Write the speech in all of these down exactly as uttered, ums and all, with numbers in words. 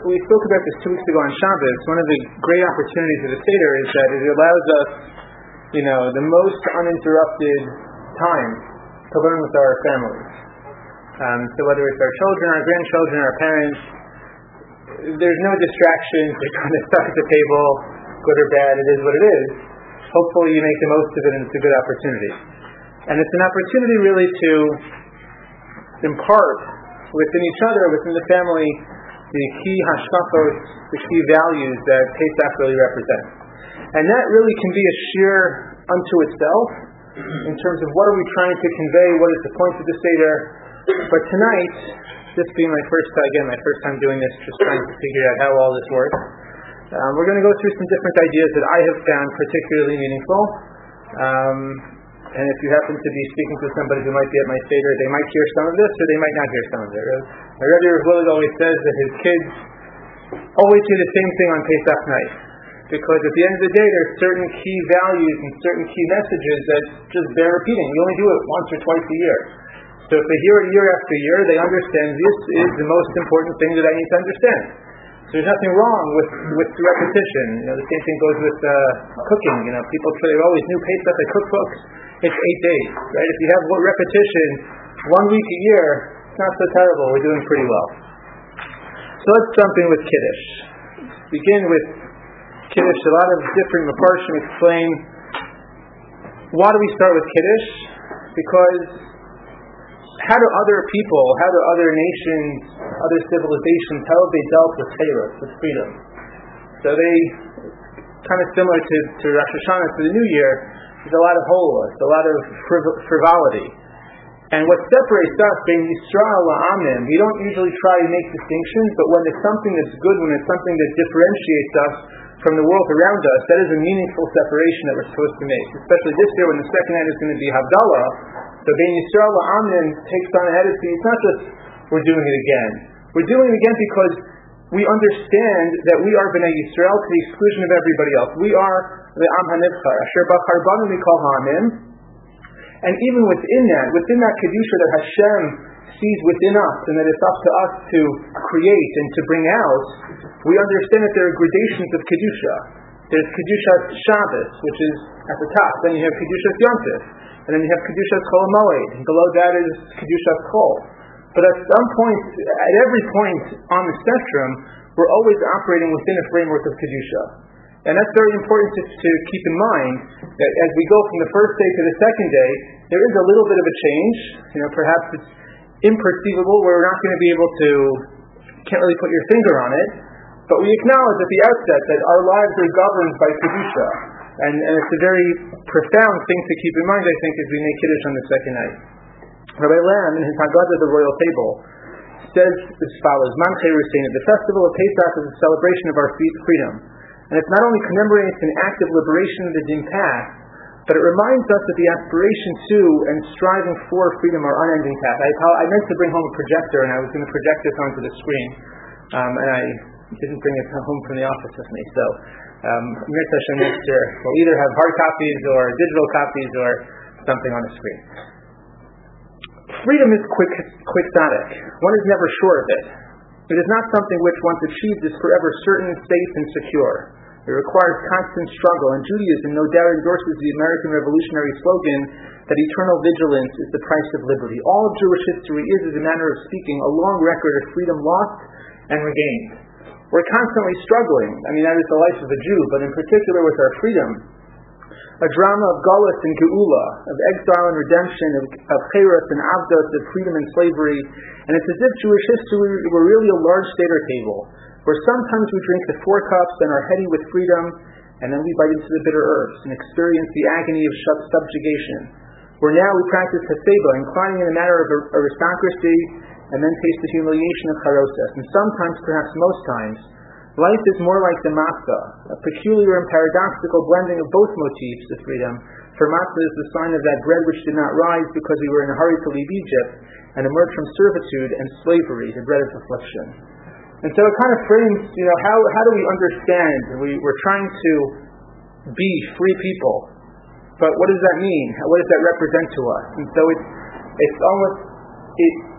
we spoke about this two weeks ago on Shabbos. One of the great opportunities of the Seder is that it allows us, you know, the most uninterrupted time to learn with our families. Um, so whether it's our children, our grandchildren, our parents, there's no distractions. They're kind of stuck at the table, good or bad, it is what it is. Hopefully you make the most of it, and it's a good opportunity. And it's an opportunity really to impart within each other, within the family, the key hashkafot, the key values that Pesach really represents. And that really can be a sheer unto itself, in terms of what are we trying to convey, what is the point of the Seder. But tonight, this being my first, again, my first time doing this, just trying to figure out how all this works, um, we're going to go through some different ideas that I have found particularly meaningful. Um, and if you happen to be speaking to somebody who might be at my Seder, they might hear some of this, or they might not hear some of it. My Rebbe Rav Willard always says that his kids always hear the same thing on Pesach night. Because at the end of the day, there's certain key values and certain key messages that just bear repeating. You only do it once or twice a year. So if they hear it year after year, they understand this is the most important thing that I need to understand. So there's nothing wrong with, with repetition. You know, the same thing goes with uh, cooking. You know, people say, oh, always new Pesach, a cookbook. It's eight days, right? If you have one repetition one week a year, it's not so terrible. We're doing pretty well. So let's jump in with Kiddush. Begin with Kiddush. A lot of different Mefarshim explain, why do we start with Kiddush? Because how do other people, how do other nations, other civilizations, how have they dealt with Torah, with freedom? So they, kind of similar to, to Rosh Hashanah, to the New Year, there's a lot of holiness, a lot of friv- frivolity. And what separates us, being Yisrael la'amim, we don't usually try to make distinctions, but when it's something that's good, when it's something that differentiates us from the world around us, that is a meaningful separation that we're supposed to make. Especially this year when the second night is going to be Havdalah. So being Yisrael la'amim takes on a head of it's not just we're doing it again. We're doing it again because we understand that we are Bnei Yisrael to the exclusion of everybody else. We are the Am HaNivchar, Asher Bachar Banu Mikol Ha'amim. And even within that, within that Kedusha that Hashem sees within us, and that it's up to us to create and to bring out, we understand that there are gradations of Kedusha. There's Kedusha Shabbos, which is at the top. Then you have Kedusha Yom Tov. And then you have Kedusha Chol Moed. And below that is Kedusha Chol. But at some point, at every point on the spectrum, we're always operating within a framework of Kedusha. And that's very important to, to keep in mind, that as we go from the first day to the second day, there is a little bit of a change. You know, perhaps it's imperceivable, where we're not going to be able to, can't really put your finger on it, but we acknowledge at the outset that our lives are governed by Kedusha. And, and it's a very profound thing to keep in mind, I think, as we make Kiddush on the second night. Rabbi Lam, in his Haggadah, the Royal Table, says as follows: Man Cherusin, the festival of Pesach is a celebration of our freedom. And it's not only commemorating an act of liberation of the dim past, but it reminds us that the aspiration to and striving for freedom are unending path. I, I meant to bring home a projector, and I was going to project this onto the screen, um, and I didn't bring it home from the office with me. So, um, Mirta Hashem next year, we'll either have hard copies or digital copies or something on the screen. Freedom is quick, quixotic. One is never sure of it. It is not something which, once achieved, is forever certain, safe, and secure. It requires constant struggle, and Judaism no doubt endorses the American revolutionary slogan that eternal vigilance is the price of liberty. All of Jewish history is, as a manner of speaking, a long record of freedom lost and regained. We're constantly struggling. I mean, that is the life of a Jew, but in particular with our freedom. A drama of galus and geula, of exile and redemption, of, of cheres and avdot, of freedom and slavery. And it's as if Jewish history were really a large Seder table, where sometimes we drink the four cups and are heady with freedom, and then we bite into the bitter herbs and experience the agony of subjugation. Where now we practice haseba, inclining in a matter of aristocracy, and then taste the humiliation of charoses. And sometimes, perhaps most times, life is more like the matzah, a peculiar and paradoxical blending of both motifs of freedom. For matzah is the sign of that bread which did not rise because we were in a hurry to leave Egypt and emerge from servitude and slavery, the bread of affliction. And so it kind of frames, you know, how, how do we understand? We, we're trying to be free people, but what does that mean? What does that represent to us? And so it's, it's almost, it,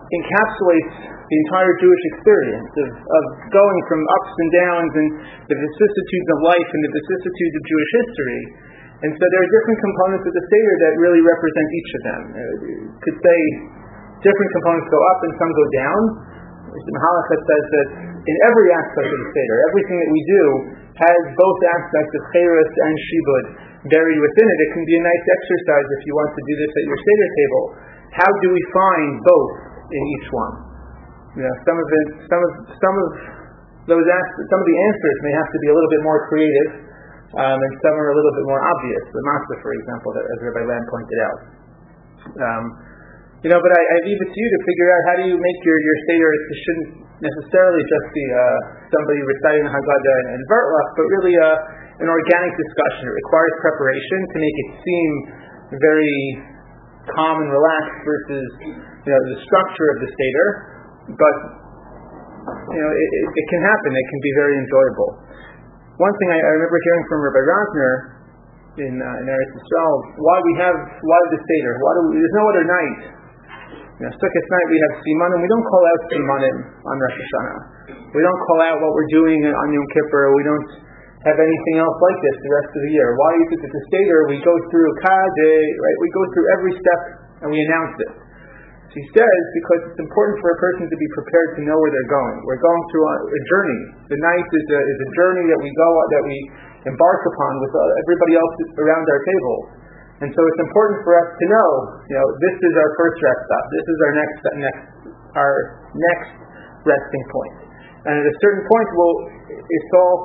encapsulates the entire Jewish experience of, of going from ups and downs and the vicissitudes of life and the vicissitudes of Jewish history. And so there are different components of the Seder that really represent each of them. You could say different components go up and some go down. The Mahalach says that in every aspect of the Seder, everything that we do has both aspects of Cheres and Shibud buried within it. It can be a nice exercise if you want to do this at your Seder table. How do we find both in each one? You know, some of it, some of some of those aspects, some of the answers may have to be a little bit more creative, um, and some are a little bit more obvious. The Matzah, for example, that, as Rabbi Lamb pointed out. Um, you know, but I, I leave it to you to figure out how do you make your your Seder. It shouldn't necessarily just be uh, somebody reciting the Haggadah and, and Vertlach, but really uh, an organic discussion. It requires preparation to make it seem very calm and relaxed versus, you know, the structure of the Seder. But, you know, it, it, it can happen. It can be very enjoyable. One thing I, I remember hearing from Rabbi Rosner in, uh, in Eretz Yisrael, why we have, why the Seder? Why do we, there's no other night. You know, Sukkot night we have Simanim. We don't call out Simanim on Rosh Hashanah. We don't call out what we're doing on Yom Kippur. We don't have anything else like this the rest of the year. Why is it that the Seder we go through Kadeh, right? We go through every step and we announce it. He says because it's important for a person to be prepared to know where they're going. We're going through a, a journey. The night is a, is a journey that we go that we embark upon with everybody else around our table. And so it's important for us to know, you know, this is our first rest stop. This is our next next our next resting point. And at a certain point, we'll, it's all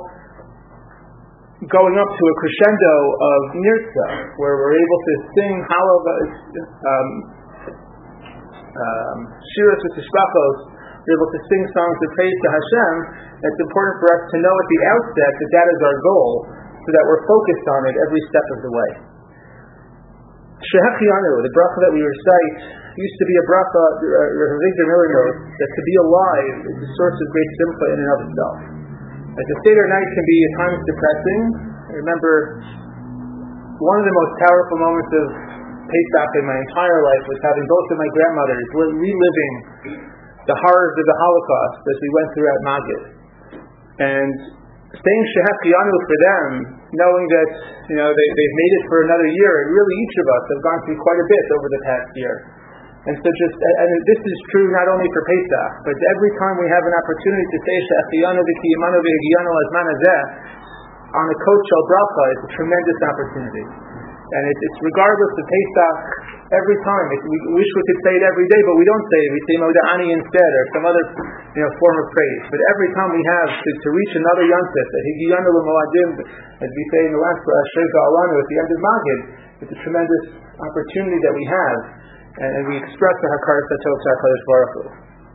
going up to a crescendo of nirtza, where we're able to sing halav. Um, Um, Shiras with Tishbachos, we're able to sing songs of praise to Hashem. It's important for us to know at the outset that that is our goal, so that we're focused on it every step of the way. Shehechianu, the bracha that we recite, used to be a bracha, Rav Victor Miller notes, that to be alive is a source of great simcha in and of itself. As the Seder night can be at times depressing, I remember one of the most powerful moments of Pesach in my entire life was having both of my grandmothers reliving the horrors of the Holocaust as we went through at Magid. And saying Shehechianu for them, knowing that, you know, they, they've made it for another year, and really each of us have gone through quite a bit over the past year. And so just, and this is true not only for Pesach, but every time we have an opportunity to say Shehechianu v'kiyimanu v'higiyanu azman hazeh on a kochel bracha, it's a tremendous opportunity. And it, it's regardless of Pesach, every time. It, we wish we could say it every day, but we don't say it. We say Moda'ani instead, or some other, you know, form of praise. But every time we have to, to reach another Yontif, that Higiyanu l'Moadim, as we say in the last Asher Ga'alanu at the end of Magid, it's a tremendous opportunity that we have, and, and we express the Hakaras HaTov to HaKadosh Baruch Hu.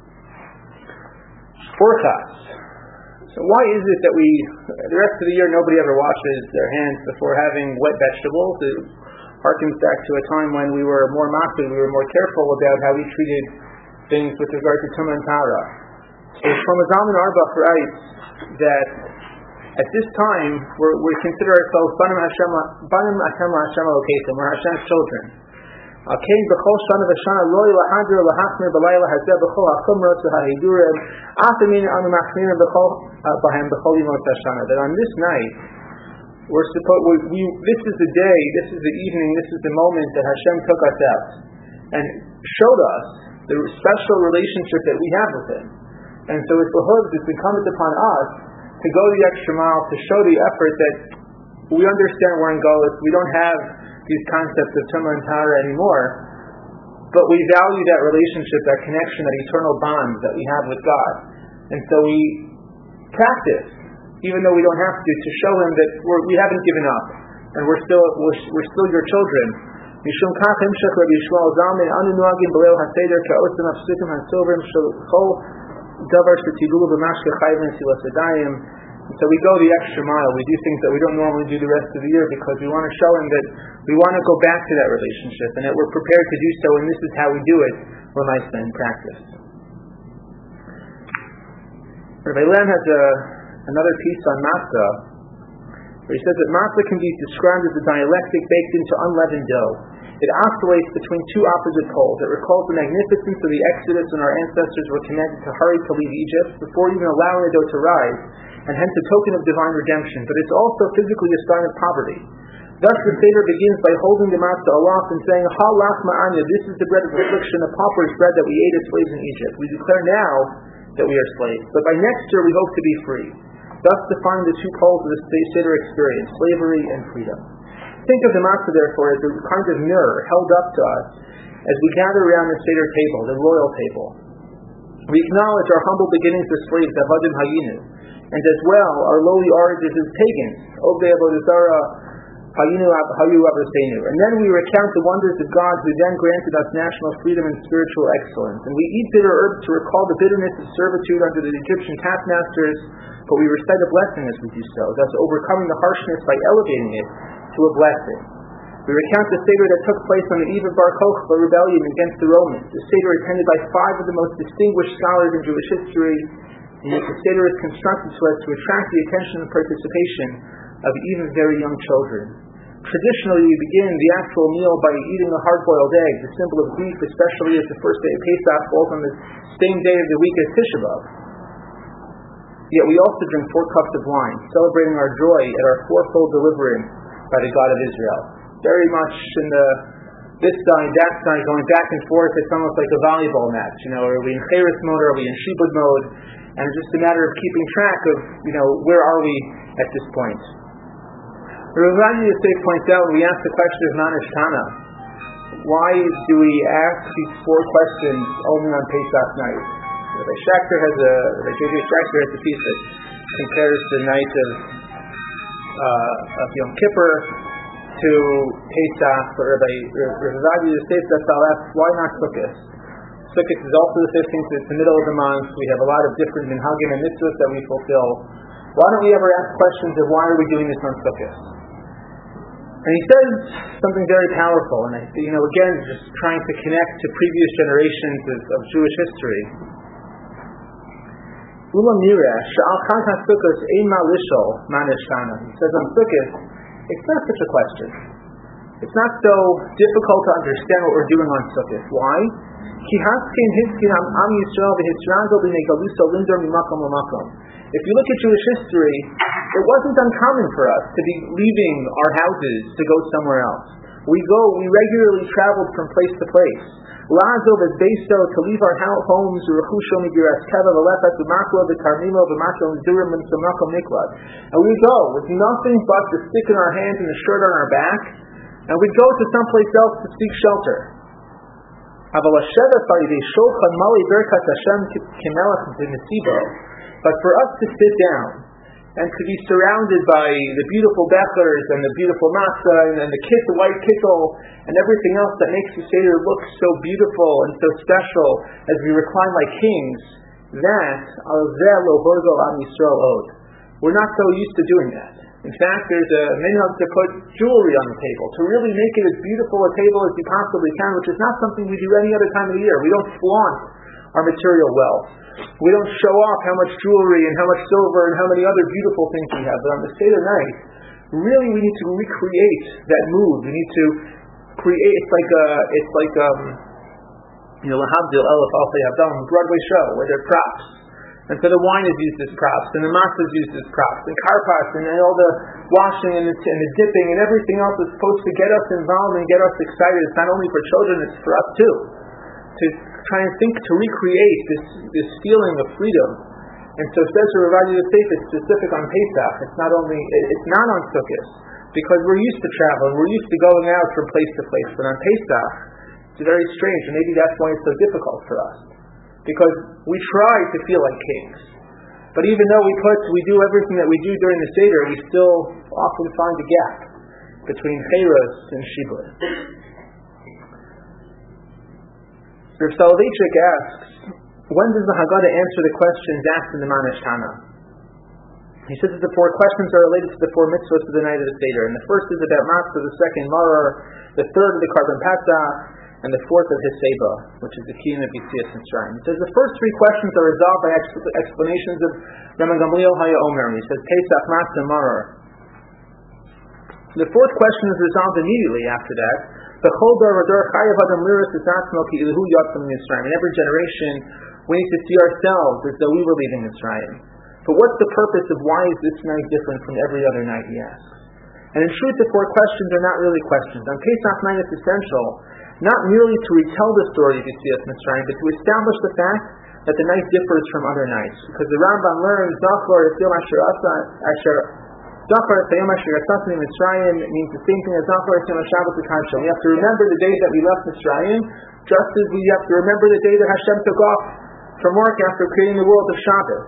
Forecast. So why is it that we, the rest of the year, nobody ever washes their hands before having wet vegetables? It harkens back to a time when we were more makbid, we were more careful about how we treated things with regard to Tumah and Tara. So Shlomo Zalman Auerbach writes that at this time, we're, we consider ourselves Banim Hashem, Banim Hashem Hashem Elokeichem, we're Hashem's children. Al kein b'chol shana v'shana lo yilahadr lahachmir b'layla hazeh b'chol hachumrot v'hahidurim afimin anu machmirim b'chol b'hem b'chol yimot hashana. That on this night, we're supposed, we, we, this is the day, this is the evening, this is the moment that Hashem took us out and showed us the special relationship that we have with Him. And so it behooves, it's incumbent upon us to go the extra mile to show the effort that we understand we're in Golus, we don't have these concepts of Tumah and Tara anymore, but we value that relationship, that connection, that eternal bond that we have with God. And so we practice, even though we don't have to, to show Him that we're, we haven't given up, and we're still we're, we're still your children. Mishum kach himshach Rabbi Yishmael Zalman anu nuagim b'leil haseder ka'osim hafsukim hasilvim shel chol davar shetidulu b'mashke chayvim silas adayim. So we go the extra mile. We do things that we don't normally do the rest of the year because we want to show Him that we want to go back to that relationship and that we're prepared to do so, and this is how we do it, L'maaseh, in practice. Rabbi Lam has a, another piece on matzah, where he says that matzah can be described as a dialectic baked into unleavened dough. It oscillates between two opposite poles. It recalls the magnificence of the Exodus when our ancestors were commanded to hurry to leave Egypt before even allowing the dough to rise, and hence a token of divine redemption. But it's also physically a sign of poverty. Thus the Seder begins by holding the matzah aloft and saying, Ha lach ma'anya, this is the bread of affliction, the pauper's bread that we ate as slaves in Egypt. We declare now that we are slaves, but by next year we hope to be free. Thus define the two poles of the Seder experience, slavery and freedom. Think of the matzah, therefore, as a kind of mirror held up to us as we gather around the Seder table, the royal table. We acknowledge our humble beginnings as slaves, avadim hayinu, and as well our lowly origins as pagans, obey avodah zarah, hayinu hayu avosenu. And then we recount the wonders of God who then granted us national freedom and spiritual excellence. And we eat bitter herbs to recall the bitterness of servitude under the Egyptian taskmasters, but we recite a blessing as we do so, thus overcoming the harshness by elevating it to a blessing. We recount the Seder that took place on the eve of Bar Kokhba rebellion against the Romans, the Seder attended by five of the most distinguished scholars in Jewish history, and yet the Seder is constructed so as to attract the attention and participation of even very young children. Traditionally, we begin the actual meal by eating a hard-boiled egg, the symbol of grief, especially as the first day of Pesach falls on the same day of the week as Tisha B'Av. Yet we also drink four cups of wine, celebrating our joy at our fourfold deliverance by the God of Israel. Very much in the this side, that side, going back and forth. It's almost like a volleyball match. You know, are we in Cheres mode, or are we in Shibud mode? And it's just a matter of keeping track of, you know, where are we at this point. Rav Yosef points out, we ask the question of Manish Tana. Why do we ask these four questions only on Pesach night? Rabbi Schachter has a, Rabbi J J Schachter has a piece that compares the night of, uh, of Yom Kippur to Pesach. But Rabbi Rav Yosef Zatzal asks, why not Sukkot? Sukkot is also the fifteenth, it's the middle of the month. We have a lot of different minhagim and mitzvahs that we fulfill. Why don't we ever ask questions of why are we doing this on Sukkot? And he says something very powerful, and I, you know, again, just trying to connect to previous generations of, of Jewish history. Ulam nireh she'al chag haSukkos ein ma lishol manish tana. He says on Sukkot, it's not such a question. It's not so difficult to understand what we're doing on Sukkot. Why? Ki haskin hiskin am am Yisrael v'hisrango b'negaluso lindor mimakom l'makom. If you look at Jewish history, it wasn't uncommon for us to be leaving our houses to go somewhere else. We go, we regularly traveled from place to place. La'azov as beso, to leave our homes, Rechusho migiras keva v'lechat v'makla v'karmimo v'makla v'zurim v'samakom niklad. And we go with nothing but the stick in our hands and the shirt on our back, and we go to someplace else to seek shelter. But for us to sit down and to be surrounded by the beautiful bechlers and the beautiful matzah and, and the kit, the white kittel and everything else that makes the Seder look so beautiful and so special as we recline like kings, that al-zeh lo horgo am Yisrael od. We're not so used to doing that. In fact, there's a minhag to put jewelry on the table, to really make it as beautiful a table as you possibly can, which is not something we do any other time of the year. We don't flaunt our material wealth. We don't show off how much jewelry and how much silver and how many other beautiful things we have. But on the Seder night, really we need to recreate that mood. We need to create, it's like a, it's like, um, you know, Lahabdil Elef Alfei Havdalah, a Broadway show where they're props. And so the wine is used as props, and the matzah is used as props, and karpas, and all the washing and the, and the dipping and everything else is supposed to get us involved and get us excited. It's not only for children, it's for us too. To try and think, to recreate this this feeling of freedom. And so says Rav Yosef, it's specific on Pesach. It's not only, it's not on Sukkot, because we're used to travel, and we're used to going out from place to place. But on Pesach, it's very strange, and maybe that's why it's so difficult for us. Because we try to feel like kings. But even though we put, we do everything that we do during the Seder, we still often find a gap between Cheres and Shibud. Rav Soloveitchik asks, when does the Haggadah answer the questions asked in the Manish Tana? He says that the four questions are related to the four mitzvahs of the night of the Seder. And the first is about Matzah, the second Maror, the third of the Karban Pasach, and the fourth of Hiseba, which is the key in the Yetzias Mitzrayim. He says the first three questions are resolved by ex- explanations of Raman Gamliel Haya Omer. He says Pesach Matzah Maror. The fourth question is resolved immediately after that. In every generation, we need to see ourselves as though we were leaving Mitzrayim. But what's the purpose of why is this night different from every other night, he asks. And in truth, the four questions are not really questions. On Pesach night, it's essential not merely to retell the story of Yetzias Mitzrayim, but to establish the fact that the night differs from other nights. Because the Rambam learns, Zachor Yom Asher Asher Zachor Yom Asher Asher Mitzrayim means the same thing as Zachor Yom Shabbat L'Kansha. We have to remember the day that we left Mitzrayim, just as we have to remember the day that Hashem took off from work after creating the world of Shabbos.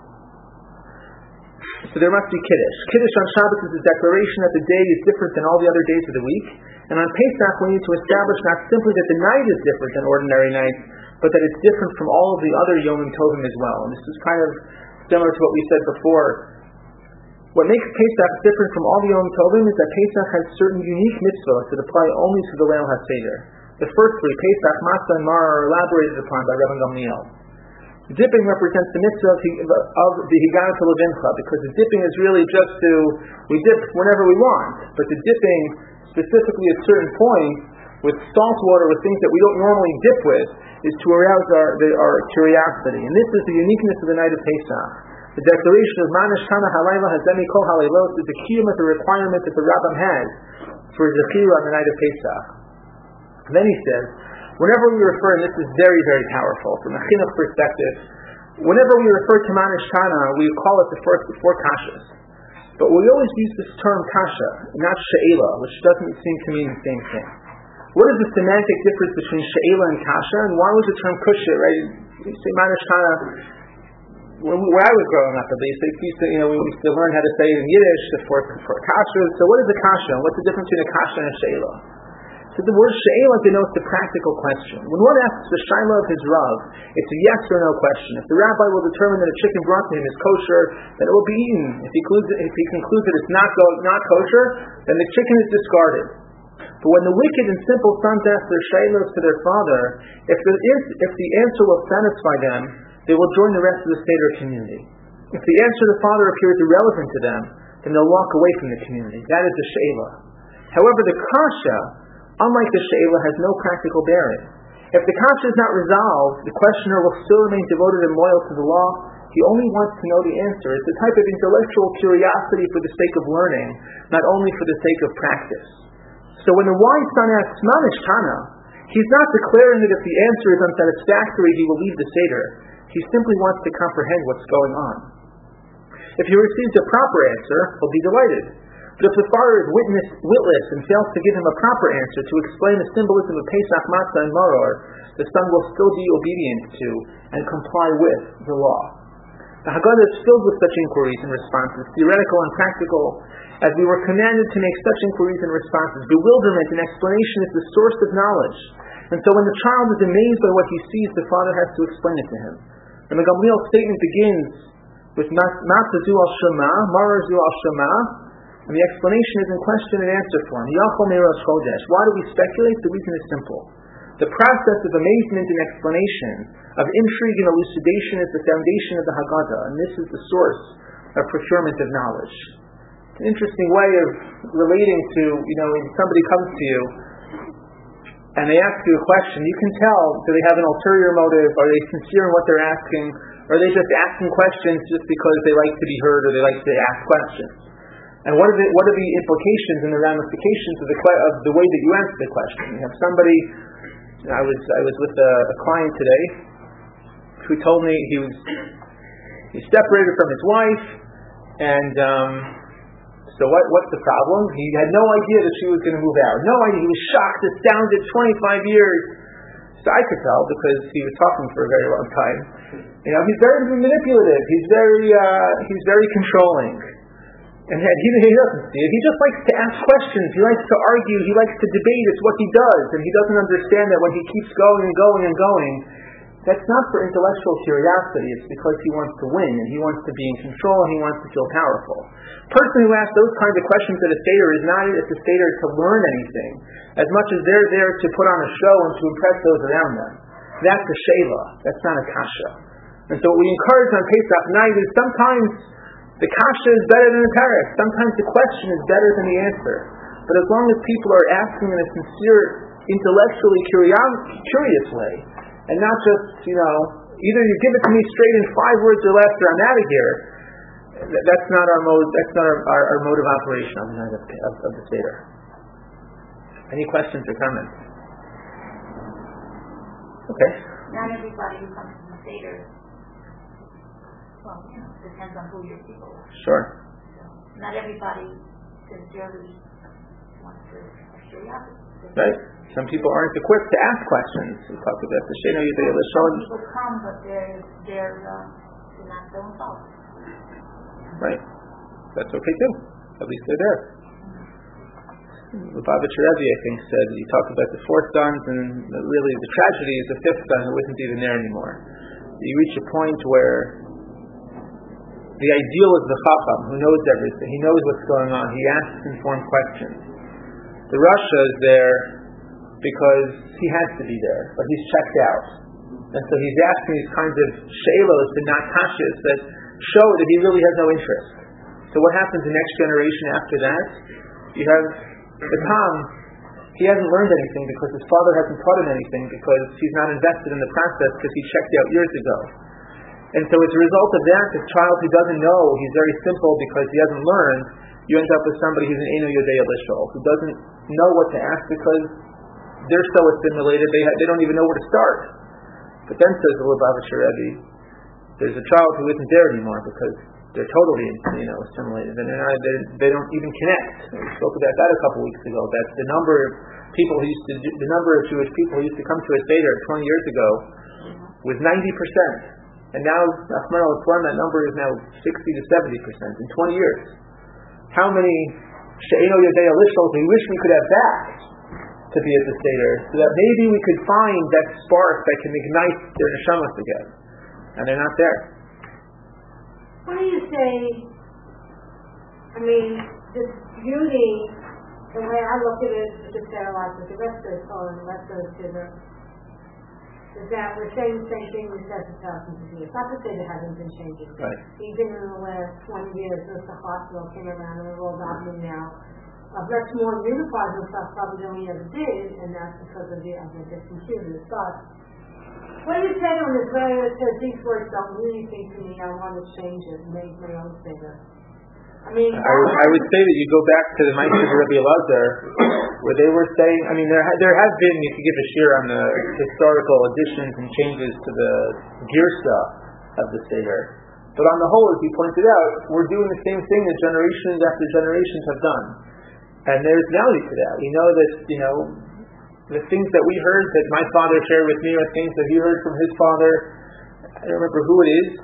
So there must be Kiddush. Kiddush on Shabbos is a declaration that the day is different than all the other days of the week. And on Pesach we need to establish not simply that the night is different than ordinary nights, but that it's different from all of the other Yomim Tovim as well. And this is kind of similar to what we said before. What makes Pesach different from all the Yom Tovim is that Pesach has certain unique mitzvahs that apply only to the Leil HaSeder. The first three, Pesach, Matzah, and Mar, are elaborated upon by Rabban Gamliel. Dipping represents the mitzvah of the Higana to Levincha, because the dipping is really just to, we dip whenever we want, but the dipping specifically at certain points with salt water, with things that we don't normally dip with, is to arouse our, the, our curiosity. And this is the uniqueness of the night of Pesach. The declaration of Manish Tana Halayla Hazemi Kol Halaylos is the kiyum of the requirement that the Rambam has for Zechira on the night of Pesach. And then he says, whenever we refer, and this is very, very powerful from a chinuch perspective, whenever we refer to Manish Tana, we call it the first of four kashas. But we always use this term kasha, not she'ela, which doesn't seem to mean the same thing. What is the semantic difference between she'ela and kasha, and why was the term kusha, right? You say Manish Tana, when, we, when I was growing up, at least, they used to, you know, we used to learn how to say it in Yiddish, the four, four kashas. So what is a kasha? What's the difference between a kasha and a she'ela? So the word she'ela denotes the practical question. When one asks the shaila of his rav, it's a yes or no question. If the rabbi will determine that a chicken brought to him is kosher, then it will be eaten. If he concludes, if he concludes that it's not, go, not kosher, then the chicken is discarded. But when the wicked and simple sons ask their shailos to their father, if the, if the answer will satisfy them, they will join the rest of the Seder community. If the answer of the father appears irrelevant to them, then they'll walk away from the community. That is the she'ela. However, the kasha, unlike the she'ela, has no practical bearing. If the kasha is not resolved, the questioner will still remain devoted and loyal to the law. He only wants to know the answer. It's a type of intellectual curiosity for the sake of learning, not only for the sake of practice. So when the wise son asks Manish Tana, he's not declaring that if the answer is unsatisfactory, he will leave the Seder. He simply wants to comprehend what's going on. If he receives a proper answer, he'll be delighted. But if the father is witness, witless and fails to give him a proper answer to explain the symbolism of Pesach, Matzah, and Maror, the son will still be obedient to and comply with the law. The Haggadah is filled with such inquiries and responses, theoretical and practical, as we were commanded to make such inquiries and responses. Bewilderment and explanation is the source of knowledge. And so when the child is amazed by what he sees, the father has to explain it to him. And the Gamliel's statement begins with Matzah zu al Shema, Maror zu al Shema, and the explanation is in question and answer form. Yachol Meiros Chodesh. Why do we speculate? The reason is simple. The process of amazement and explanation, of intrigue and elucidation, is the foundation of the Haggadah, and this is the source of procurement of knowledge. It's an interesting way of relating to, you know, when somebody comes to you and they ask you a question, you can tell, do they have an ulterior motive? Are they sincere in what they're asking? Or are they just asking questions just because they like to be heard or they like to ask questions? And what are the, what are the implications and the ramifications of the, of the way that you answer the question? You have somebody, I was I was with a, a client today who told me he was he separated from his wife, and um, so what what's the problem? He had no idea that she was going to move out. No idea. He was shocked, astounded. twenty-five years. So I could tell because he was talking for a very long time. You know, he's very manipulative. He's very uh, he's very controlling. And he, he doesn't see it. He just likes to ask questions. He likes to argue. He likes to debate. It's what he does. And he doesn't understand that when he keeps going and going and going, that's not for intellectual curiosity. It's because he wants to win, and he wants to be in control, and he wants to feel powerful. The person who asks those kinds of questions at a Seder is not at the Seder to learn anything, as much as they're there to put on a show and to impress those around them. That's a she'ela. That's not a kasha. And so what we encourage on Pesach night is sometimes The kasha is better than the parak. Sometimes the question is better than the answer. But as long as people are asking in a sincere, intellectually curious, curious way, and not just, you know, either you give it to me straight in five words or less, or I'm out of here. That's not our mode. That's not our, our, our mode of operation on the night of, of, of the Seder. Any questions or comments? Okay. Not everybody who comes to the Seder, well, you know, depends on who your people are. Sure. So not everybody sincerely wants to curiosity. Right. Some people aren't equipped to ask questions. We talked about the Sheino Yudei Lishon. Some people come, but they're they're, uh, they're not so involved. Right. That's okay too. At least they're there. Lubavitcher Rebbe, I think, said he talked about the four sons, and really the tragedy is the fifth son who isn't even there anymore. You reach a point where the ideal is the Chacham, who knows everything. He knows what's going on. He asks informed questions. The Rasha is there because he has to be there, but he's checked out. And so he's asking these kinds of shelos and not kashas that show that he really has no interest. So what happens the next generation after that? You have the Tom, he hasn't learned anything because his father hasn't taught him anything because he's not invested in the process because he checked out years ago. And so as a result of that, the child who doesn't know, he's very simple because he hasn't learned, you end up with somebody who's an Eino Yodei Lishol, who doesn't know what to ask because they're so assimilated, they, ha- they don't even know where to start. But then says the Lubavitcher Rebbe, there's a child who isn't there anymore because they're totally, you know, assimilated, and they're not, they're, they don't even connect. We spoke about that a couple weeks ago. That the number of people who used to, do, the number of Jewish people who used to come to a Seder twenty years ago was ninety percent, and now, Rahman al-Islam, that number is now sixty to seventy percent in twenty years. How many She'eno Yodei Lishol we wish we could have back to be at the Seder, so that maybe we could find that spark that can ignite their neshamas again, and they're not there. What do you say, I mean, this beauty, the way I look at it, the Sederah, the rest of the Torah, and the rest of the Siddur, is that we're saying the same thing we said for thousands of years. Not to say there hasn't been changes. Right. Even in the last twenty years, since the hospital came around and we're all happening now, uh, that's more unified with us probably than we ever did, and that's because of the other different computers. But what do you say on this where it says these words don't really think to me, I want to change it and make my own figure? I mean, I would, I would say that you go back to the Ma'aseh of Rabbi Elazar, where they were saying, I mean, there ha- there has been, if you give a shir on the historical additions and changes to the girsa of the Seder, but on the whole, as you pointed out, we're doing the same thing that generations after generations have done. And there's value to that. We know that, you know, the things that we heard that my father shared with me are things that he heard from his father. I don't remember who it is.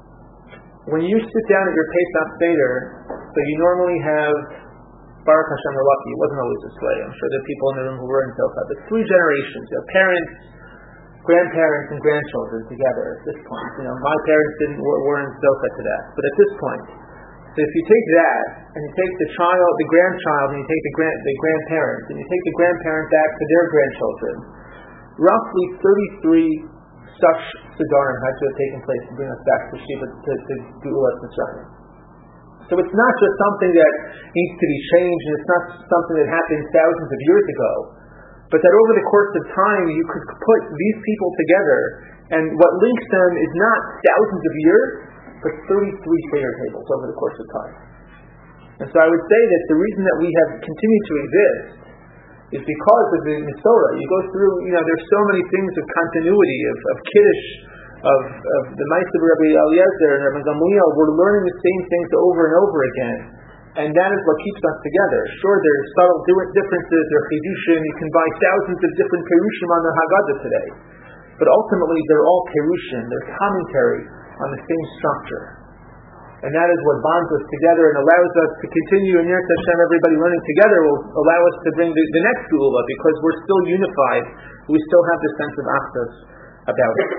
When you sit down at your Pesach Seder, so you normally have Baruch Hashem, we're lucky, it wasn't always this way. I'm sure there are people in the room who were in Socha, but three generations. You have parents, grandparents, and grandchildren together at this point. You know, my parents didn't were, were in Socha to that, but at this point, so if you take that, and you take the child, the grandchild, and you take the grand, the grandparents, and you take the grandparent back to their grandchildren, roughly thirty-three such Siddharim had to have taken place to bring us back to Shiva, to, to Geulat Mitzrayim. So it's not just something that needs to be changed, and it's not something that happened thousands of years ago, but that over the course of time you could put these people together, and what links them is not thousands of years, but thirty-three Seder tables over the course of time. And so I would say that the reason that we have continued to exist is because of the Mesorah. You go through, you know, there's so many things of continuity, of, of Kiddush, of, of the Ma'aseh of Rabbi Eliezer and Rabbi Gamliel. We're learning the same things over and over again. And that is what keeps us together. Sure, there's subtle differences, there are chidushim, you can buy thousands of different perushim on the Haggadah today. But ultimately, they're all perushim, they're commentary on the same structure. And that is what bonds us together and allows us to continue in Yirtzeh Hashem, everybody learning together will allow us to bring the, the next Geula, because we're still unified, we still have this sense of achdus about it.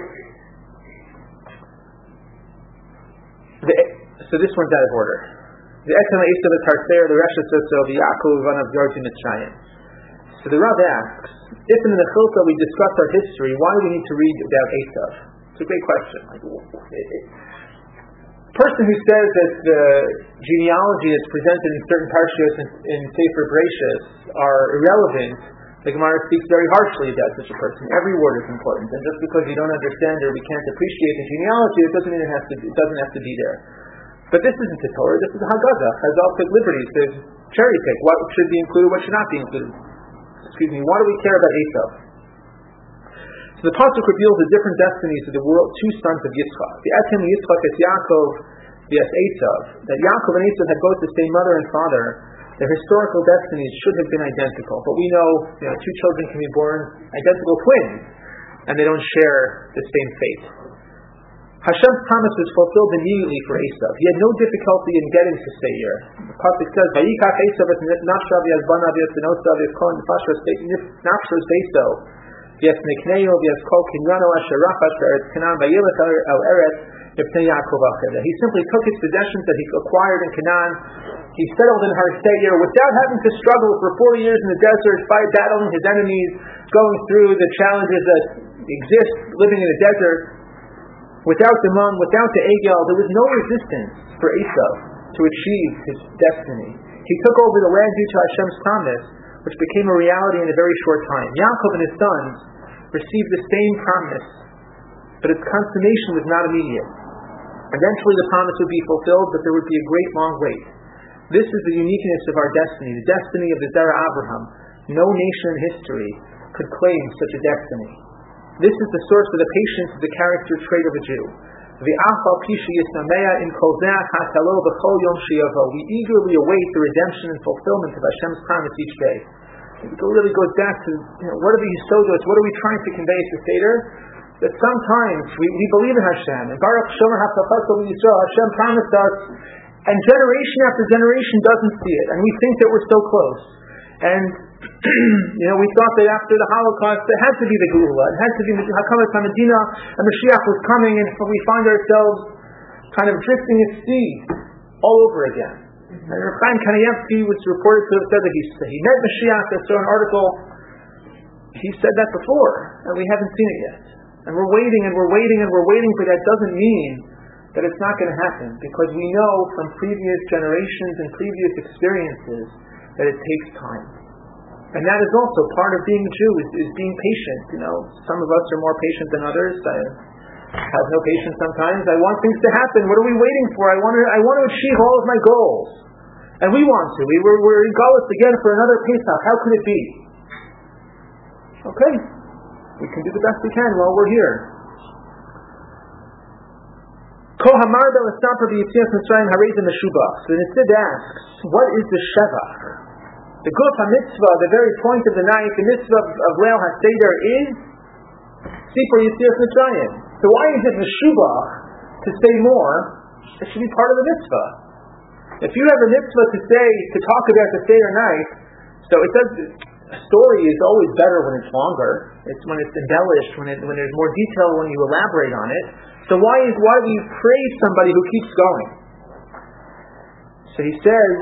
The, so this one's out of order. The Etzem Ha'isa V'Tarser, the Resha Soso, the Yaakov Van of Yardi Mitzrayim. So the Rav asks, if in the Chilta we discuss our history, why do we need to read about Esav? It's a great question. Like, person who says that the genealogy that's presented in certain parshas in, in Sefer Bereshis are irrelevant, the Gemara speaks very harshly about such a person. Every word is important, and just because you don't understand or we can't appreciate the genealogy, it doesn't mean it has to. It doesn't have to be there. But this isn't the Torah. This is the Haggadah. Chazal took liberties to cherry pick what should be included, what should not be included. Excuse me. Why do we care about Esav? So the pasuk reveals the different destinies of the world, two sons of Yitzchak. The Etim Yitzchak es Yaakov, yes Esav. That Yaakov and Esav had both the same mother and father. Their historical destinies should have been identical. But we know, you know, two children can be born identical twins, and they don't share the same fate. Hashem's promise was fulfilled immediately for Esav. He had no difficulty in getting to Seir. The pasuk says, "Vayikach Esav et nafshav v'yazbanav v'yasenosav v'yakol nafshos Beso v'yasmekneo v'yaskol kinyano asher rachash ve'eretz Canaan v'yilech el eretz v'pnei Yaakov acher." He simply took his possessions that he acquired in Canaan. He settled in Har Seir without having to struggle for forty years in the desert, fight battling his enemies, going through the challenges that exist living in a desert. Without the Mon, without the Egel, there was no resistance for Esav to achieve his destiny. He took over the land due to Hashem's promise, which became a reality in a very short time. Yaakov and his sons received the same promise, but its consummation was not immediate. Eventually the promise would be fulfilled, but there would be a great long wait. This is the uniqueness of our destiny, the destiny of the Zerah Abraham. No nation in history could claim such a destiny. This is the source of the patience of the character trait of a Jew. We eagerly await the redemption and fulfillment of Hashem's promise each day. It really goes back to, you know, what are we so to us? What are we trying to convey to Seder? That sometimes we, we believe in Hashem, and Baruch Shomer HaKadosh Yisrael, Hashem promised us, and generation after generation doesn't see it, and we think that we're so close. And you know, we thought that after the Holocaust it had to be the Geula, it had to be Hakamat HaMedina, and Mashiach was coming, and we find ourselves kind of drifting at sea all over again. Mm-hmm. And Reb Chaim Kanievsky was reported to have said that he, he met Mashiach. I saw an article. He said that before, and we haven't seen it yet. And we're waiting, and we're waiting, and we're waiting, but that doesn't mean that it's not going to happen, because we know from previous generations and previous experiences that it takes time. And that is also part of being a Jew, is, is being patient. You know, some of us are more patient than others. I have no patience sometimes. I want things to happen. What are we waiting for? I want to, I want to achieve all of my goals. And we want to. We were, we're in Galus again for another Pesach. How could it be? Okay. We can do the best we can while we're here. So the Nisid asks, what is the Shevach? The Guf HaMitzvah, the very point of the night, the mitzvah of, of Leil HaSeder is Sipur Yetzias Mitzrayim. So why is it Meshubach to say more? It should be part of the mitzvah. If you have a mitzvah to say, to talk about the Seder night, so it does, a story is always better when it's longer. It's when it's embellished, when it, when there's more detail, when you elaborate on it. So why is why do you praise somebody who keeps going? So he says,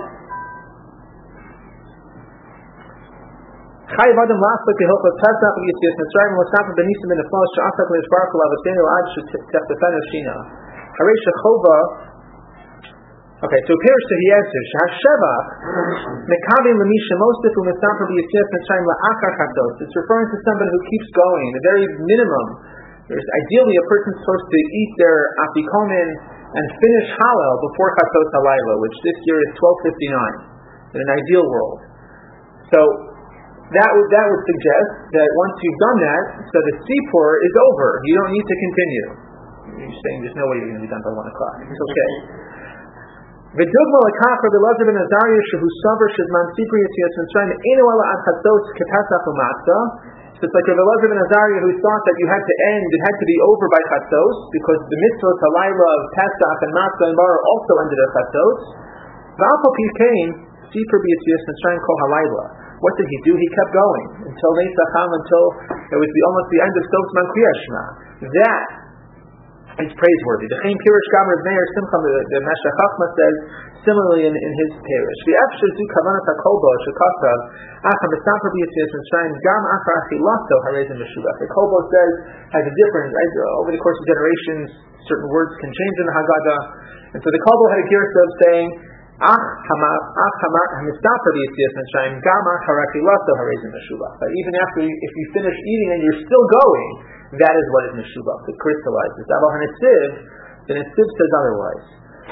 Chayav Adam La'asek Behilchot Pesach V'Yetzias Mitzrayim L'Safar B'Nisim Ben Nefesh She'asak L'Yishbarach L'Avotenu Ad She'Teftefenu Shina. Harei Shechova. Okay, so here so he answers, Hashevach Mekavim L'mi Shemostif U'Misafar V'Yetzias Mitzrayim La'akar Chatos. It's referring to somebody who keeps going, the very minimum. There's ideally a person's supposed to eat their afikomen and finish Hallel before Chatos Halayla, which this year is twelve fifty-nine in an ideal world. So that would that would suggest that once you've done that, so the Sipur is over. You don't need to continue. You're saying there's no way you're going to be done by one o'clock. It's okay. V'dugma l'kach Rabbi Elazar ben Azariah shehu savar shezman Sipur Yetzias Mitzrayim einu ala ad Chatos kepasach u'matzah. So it's like Rabbi Elazar ben Azariah who thought that you had to end, it had to be over by Chatzos, because the mitzvot halayla of Pesach and Matzah and Bar also ended at Chatzos. V'alpo came Sipur b'Yetzias Mitzrayim kol halayla. What did he do? He kept going until Neisacham, until it was the, almost the end of Sof's Man Kriyas Shema. That It's praiseworthy. The Chaim Pirush Gamer Meir Simcha, the, the Meshech Chachma says similarly in, in his Pirush. The Efsher Zu Kavanat HaKolbo Shekasav Acha Mesaper B'Yitzias Mitzrayim Gam Acha Achilato Harezim Meshubach. The Kolbo says has a different, right, over the course of generations, certain words can change in the Haggadah, and so the Kolbo had a girsa of saying Ach Hamistaper B'Yitzias Mitzrayim Gam Acha Achilato Harezim Meshubach. But even after you, if you finish eating and you're still going, that is what is Meshubach. It crystallizes. Aval HaNetziv, the Netziv says otherwise.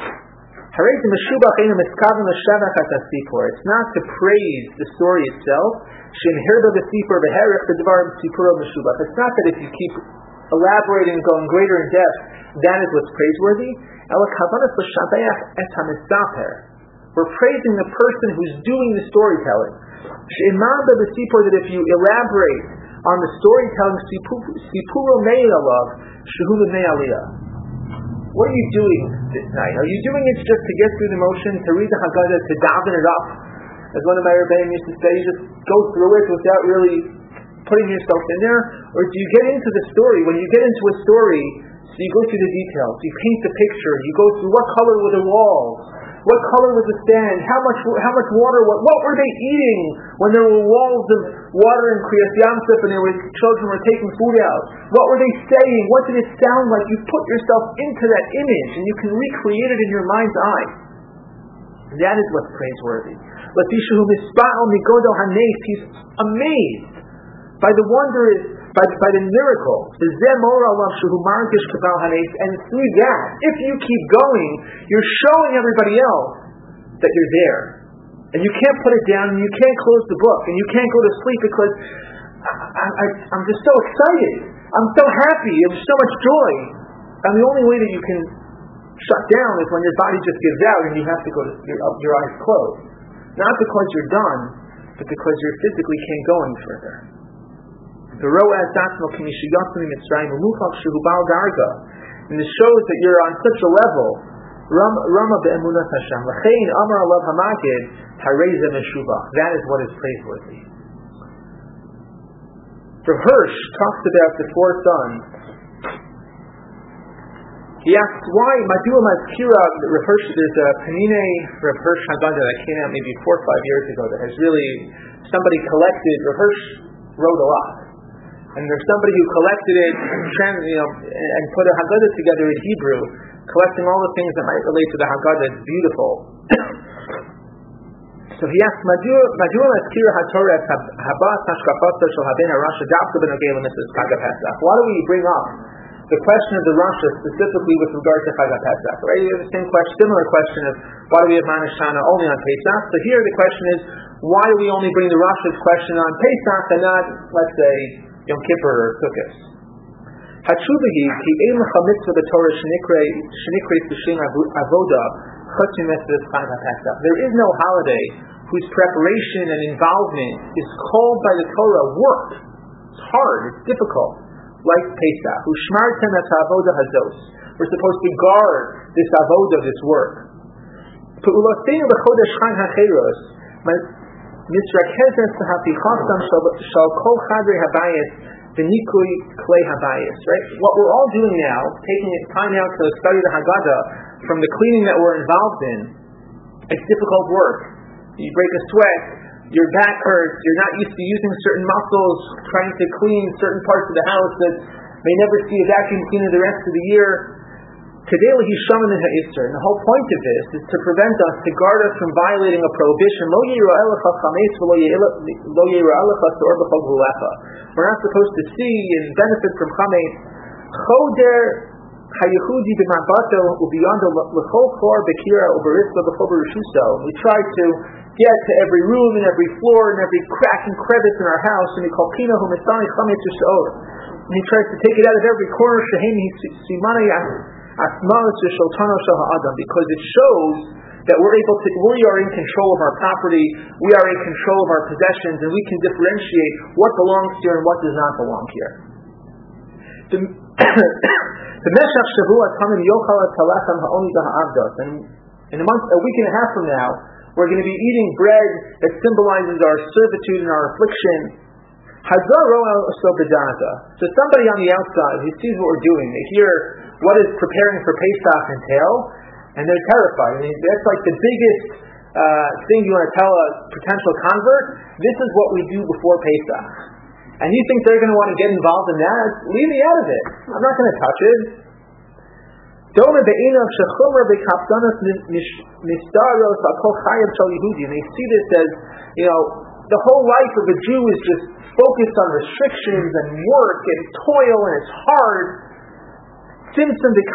It's not to praise the story itself. It's not that if you keep elaborating and going greater in depth, that is what's praiseworthy. We're praising the person who's doing the storytelling. That if you elaborate on the storytelling, what are you doing this night? Are you doing it just to get through the motion, to read the Haggadah, to daven it up? As one of my Rebbeim used to say, you just go through it without really putting yourself in there? Or do you get into the story? When you get into a story, so you go through the details, you paint the picture, you go through what color were the walls, what color was the stand, how much how much water, what, what were they eating when there were walls of water in Kriyas Yamsuf and there were children were taking food out? What were they saying? What did it sound like? You put yourself into that image and you can recreate it in your mind's eye. That is what's praiseworthy. He's amazed by the wonder, by, by the miracle. And through that, if you keep going, you're showing everybody else that you're there. And you can't put it down, and you can't close the book, and you can't go to sleep because I, I, I'm just so excited. I'm so happy. There's so much joy. And the only way that you can shut down is when your body just gives out and you have to go to your, your eyes closed. Not because you're done, but because you physically can't go any further. And this shows that you're on such a level. That is what is praiseworthy. The Hirsch talks about the four sons. He asks why Madua Mazkira Rav Hirsch, there's a Panine Rav Hirsch Haggadah that came out maybe four or five years ago that has really somebody collected. Rav Hirsch wrote a lot. And there's somebody who collected it, you know, and put a Haggadah together in Hebrew, collecting all the things that might relate to the Haggadah. It's beautiful. So he asks, Madua Mazkira HaTorah Habat Hashkafata Shel Haben HaRasha Dafka Ben Ogei L'Mitzvahs Chag HaPesach. Why do we bring up the question of the Rasha specifically with regard to Chag HaPesach? Right? You have the same question, similar question of why do we have Manish Shana only on Pesach? So here the question is, why do we only bring the Rasha's question on Pesach and not, let's say, Yom Kippur or Sukkot? Hatshubahi ki ein lecha mitzvah b'Torah shenikreis b'shem avoda chutz mitzvahs Chag HaPesach. There is no holiday whose preparation and involvement is called by the Torah work. It's hard. It's difficult. Like Pesach, Ushmartem et ha'avoda hazos. We're supposed to guard this avoda, this work. Pe'uloseinu b'chodesh Chag HaCheros misrakezes hapichasam shal kol chadrei habayis v'nikui klei habayis. Right? What we're all doing now, taking time out to study the Haggadah from the cleaning that we're involved in, it's difficult work. You break a sweat, your back hurts, you're not used to using certain muscles, trying to clean certain parts of the house that may never see a vacuum cleaner the rest of the year. Today, and the whole point of this is to prevent us, to guard us from violating a prohibition. We're not supposed to see and benefit from chametz. We try to get to every room and every floor and every crack and crevice in our house, and we call pina hu misani chametz u'shaor. And he tries to take it out of every corner, because it shows that we're able to, we are in control of our property, we are in control of our possessions, and we can differentiate what belongs here and what does not belong here. The The Meshach Shavua Tamim Yochal Talacham Ha'oni Ha'avdos, and in a month, a week and a half from now, we're going to be eating bread that symbolizes our servitude and our affliction. Hazar Roel So B'Daza. So somebody on the outside who sees what we're doing, they hear what does preparing for Pesach entail? And they're terrified. I mean, that's like the biggest uh, thing you want to tell a potential convert. This is what we do before Pesach. And you think they're going to want to get involved in that? Leave me out of it. I'm not going to touch it. And they see this as, you know, the whole life of a Jew is just focused on restrictions and work and toil, and it's hard. This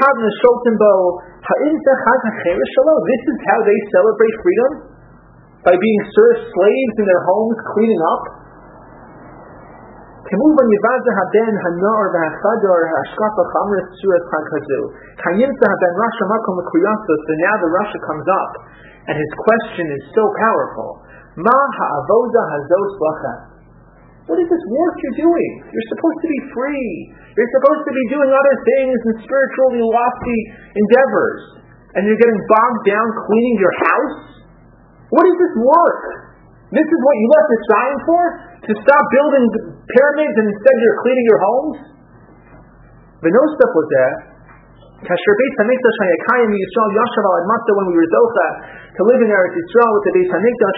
is how they celebrate freedom? By being served slaves in their homes, cleaning up? So now the Rasha comes up, and his question is so powerful. What is this work you're doing? You're supposed to be free. You're supposed to be doing other things and spiritually lofty endeavors. And you're getting bogged down cleaning your house? What is this work? This is what you left the sign for? To stop building pyramids and instead you're cleaning your homes? But no stuff was that. When we were Zocha to live in Eretz Yisrael with the Beis Hamikdash,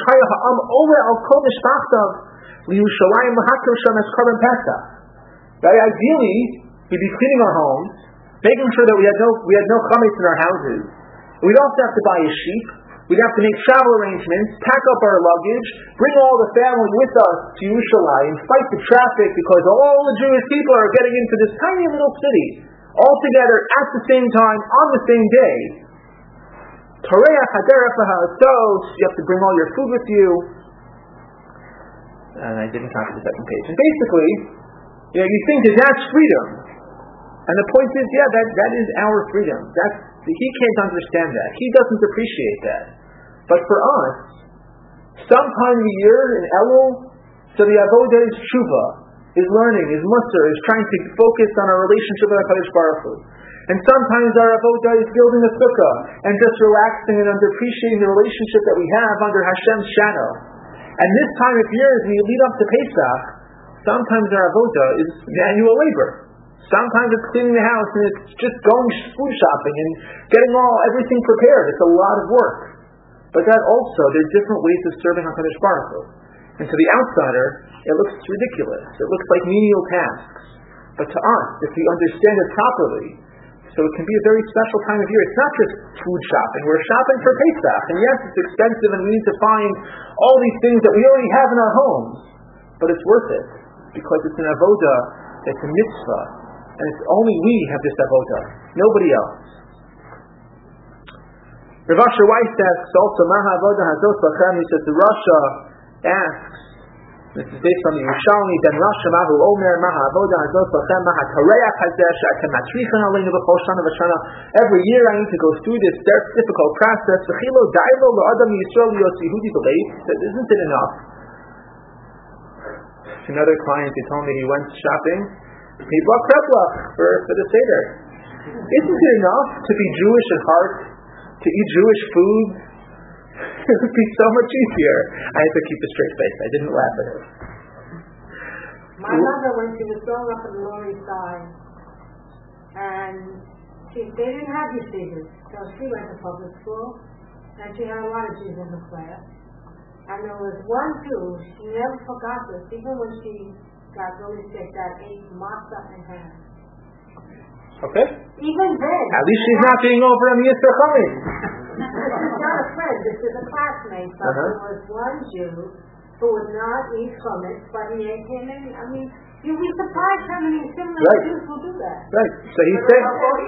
right? Ideally, we'd be cleaning our homes, making sure that we had no we had no chametz in our houses. We'd also have to buy a sheep. We'd have to make travel arrangements, pack up our luggage, bring all the family with us to Yerushalayim, fight the traffic because all the Jewish people are getting into this tiny little city, all together at the same time, on the same day. You have to bring all your food with you. And I didn't copy the second page. And basically, you know, you think that that's freedom. And the point is, yeah, that, that is our freedom. That's, he can't understand that. He doesn't appreciate that. But for us, sometime a year in Elul, so the avodah is tshuva, is learning, is mussar, is trying to focus on our relationship with HaKadosh Baruch Hu. And sometimes our avodah is building a sukkah and just relaxing and under appreciating the relationship that we have under Hashem's shadow. And this time of year, as we lead up to Pesach, sometimes our avodah is manual labor. Sometimes it's cleaning the house and it's just going food shopping and getting all everything prepared. It's a lot of work. But that also, there's different ways of serving HaKadosh Baruch Hu. And to the outsider, it looks ridiculous. It looks like menial tasks. But to us, if we understand it properly, so it can be a very special time of year. It's not just food shopping. We're shopping for Pesach. And yes, it's expensive and we need to find all these things that we already have in our homes. But it's worth it. Because it's an avodah, it's a mitzvah. And it's only we have this avodah. Nobody else. Rav Asher Weiss asks also, Maha avodah hazot lachem. He says, the Rasha asks, this is based on the Yerushalmi, Ben Rasha Mahu Omer, Maha avodah hazot lachem, Maha kareach hazeh, she'atem matrichen aleinu b'chol shana v'shana. Every year I need to go through this difficult process. V'chilo da'ilo la'adam Yisrael yos Yehudi b'leif. Isn't it enough? Another client, he told me he went shopping. He bought kreplach for, for the Seder. Isn't it enough to be Jewish at heart? To eat Jewish food? It would be so much easier. I had to keep a straight face. I didn't laugh at it. My mother, when she was growing up on the Lower East Side, and she, they didn't have yeshivas, so she went to public school, and she had a lot of Jews in her class. And there was one Jew, she never forgot this, even when she got really sick, that ate matzah and ham. Okay. Even then. At least she's not being over on the Yisra Chametz. This is not a friend, this is a classmate, but uh-huh. There was one Jew who would not eat chametz, but he ate him, and I mean, you'd be surprised how many similar right. Jews will do that. Right. So he said.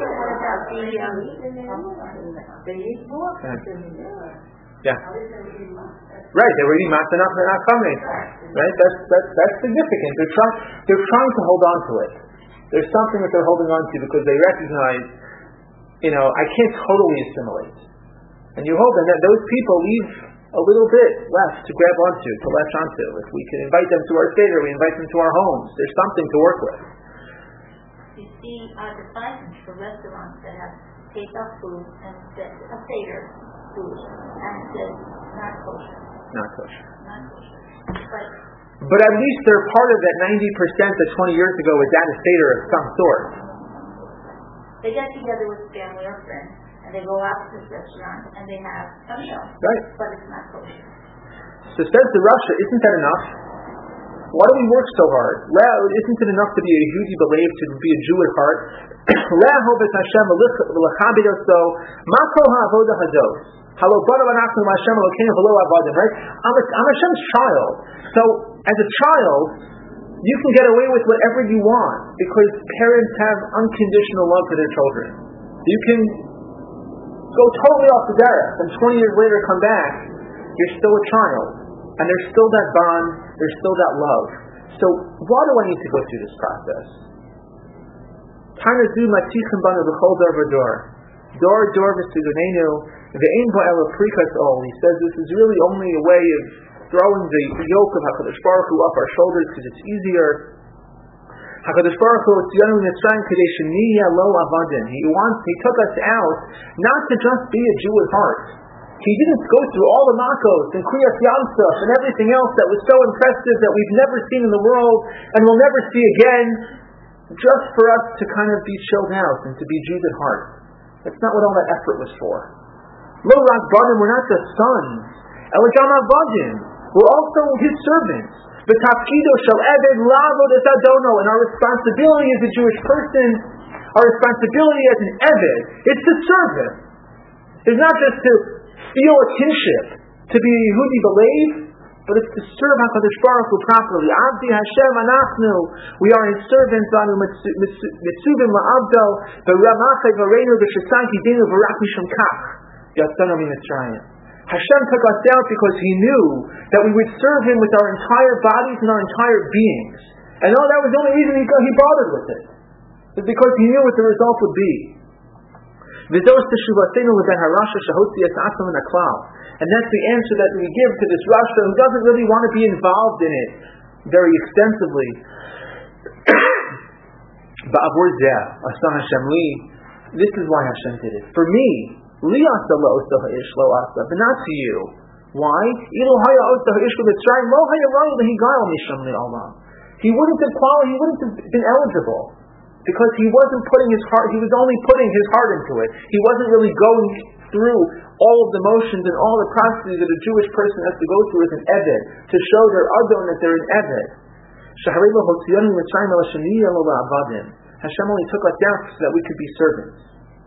They eat more. Yeah. Right, they were eating matzah, not not chametz. Right. That's that's that's significant. They're trying they're trying to hold on to it. There's something that they're holding on to because they recognize, you know, I can't totally assimilate. And you hope that those people leave a little bit left to grab onto, to latch onto. If we can invite them to our Seder, we invite them to our homes. There's something to work with. You see uh, the signs for restaurants that have take-out food and a Seder food, and it says not kosher. Not kosher. Not kosher. But But at least they're part of that ninety percent that twenty years ago was at a Seder of some sort. They get together with family or friends, and they go out to this restaurant, and they have a meal. Right. But it's not kosher. So says the Rasha, isn't that enough? Why do we work so hard? Well, isn't it enough to be a Yehudi believed, to be a Jew at heart? Le'ahovas Hashem v'lechabed oso, ma kol ha'avoda hazos. Halo barav anachnu Hashem Elokeinu v'lo avadim. Right? I'm, a, I'm Hashem's child. So, as a child, you can get away with whatever you want because parents have unconditional love for their children. You can go totally off the derech, and twenty years later come back, you're still a child. And there's still that bond, there's still that love. So why do I need to go through this process? Tanazu matichem banu b'chol dor v'dor. Dor dor v'sidonenu ve'ein bo ela prikas ol. He says this is really only a way of throwing the yoke of HaKadosh Baruch Hu up our shoulders because it's easier. HaKadosh Baruch Hu tziyanu mitzrayim kadei sheniya lo avadim. He wants, he took us out not to just be a Jew at heart. He didn't go through all the makos and Kriyas Yamsuf and everything else that was so impressive that we've never seen in the world and will never see again, just for us to kind of be chilled out and to be Jews at heart. That's not what all that effort was for. Lo rak banim, we're not just sons. Elegam avadim, we're also his servants. V'tafkido shel eved lavod es adono, and our responsibility as a Jewish person, our responsibility as an eved, is to serve him. It's not just to feel a kinship, to be Yehudi believe, but it's to serve HaKadosh Baruch Hu properly. Abdi Hashem anachnu, we are his servants. Anu mitzuvim la'abdo, v'ramachai v'reinu v'shesai hidenu v'rak mishum kach yatzanu mitzrayim. Hashem took us out because He knew that we would serve Him with our entire bodies and our entire beings. And no, that was the only reason He, he bothered with it. It's because He knew what the result would be. And that's the answer that we give to this Rasha who doesn't really want to be involved in it very extensively. This is why Hashem did it. For me, but not to you. Why? He wouldn't have qualified, he wouldn't have been eligible. Because he wasn't putting his heart, he was only putting his heart into it. He wasn't really going through all of the motions and all the processes that a Jewish person has to go through as an eved, to show their adon that they're an eved. Hashem only took us down so that we could be servants.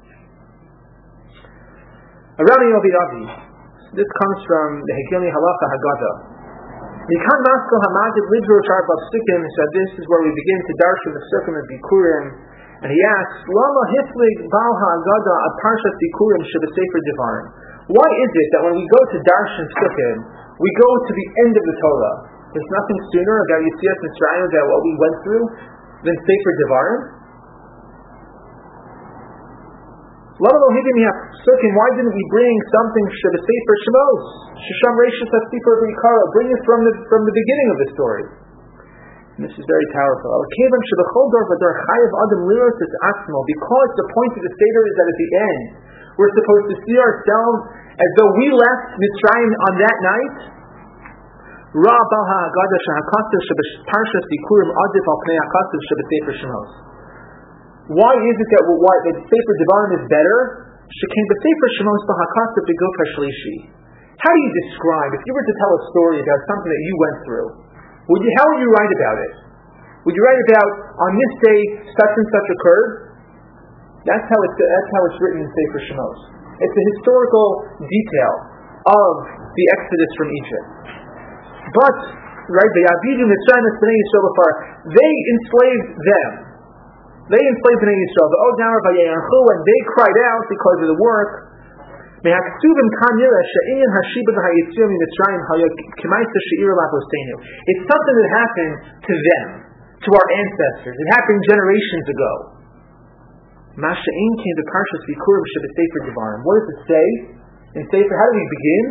This comes from the Hegeli Halacha Haggadah. Mikan Maskal Hamadid Lidro Sharp of Sukkim said this is where we begin to darshan the Sukkim of Bikurim, and he asks, Lama Hiflig Baal HaAgada at Parshat Bikurim Sheb'Sefer Devarim. Why is it that when we go to darshan Sukkim, we go to the end of the Torah? There's nothing sooner about Yetzias Mitzrayim, about what we went through, than Sefer Devarim? Lama Lohigim Sukkim, why didn't we bring something Sheb'Sefer Shemos? Shisham Reishis HaSefer V'Yikara, bring it from the from the beginning of the story. And this is very powerful. Because the point of the Seder is that at the end, we're supposed to see ourselves as though we left Mitzrayim on that night. Why is it that why the Sefer Devarim is better? How do you describe, if you were to tell a story about something that you went through, would you, how would you write about it? Would you write about, on this day, such and such occurred? That's how it's, that's how it's written in Sefer Shemos. It's a historical detail of the Exodus from Egypt. But, right, they enslaved them. They enslaved Bnei Yisrael. The Odar Vayeyanchu, and they cried out because of the work. It's something that happened to them, to our ancestors. It happened generations ago. What does it say in Sefer? How do we begin?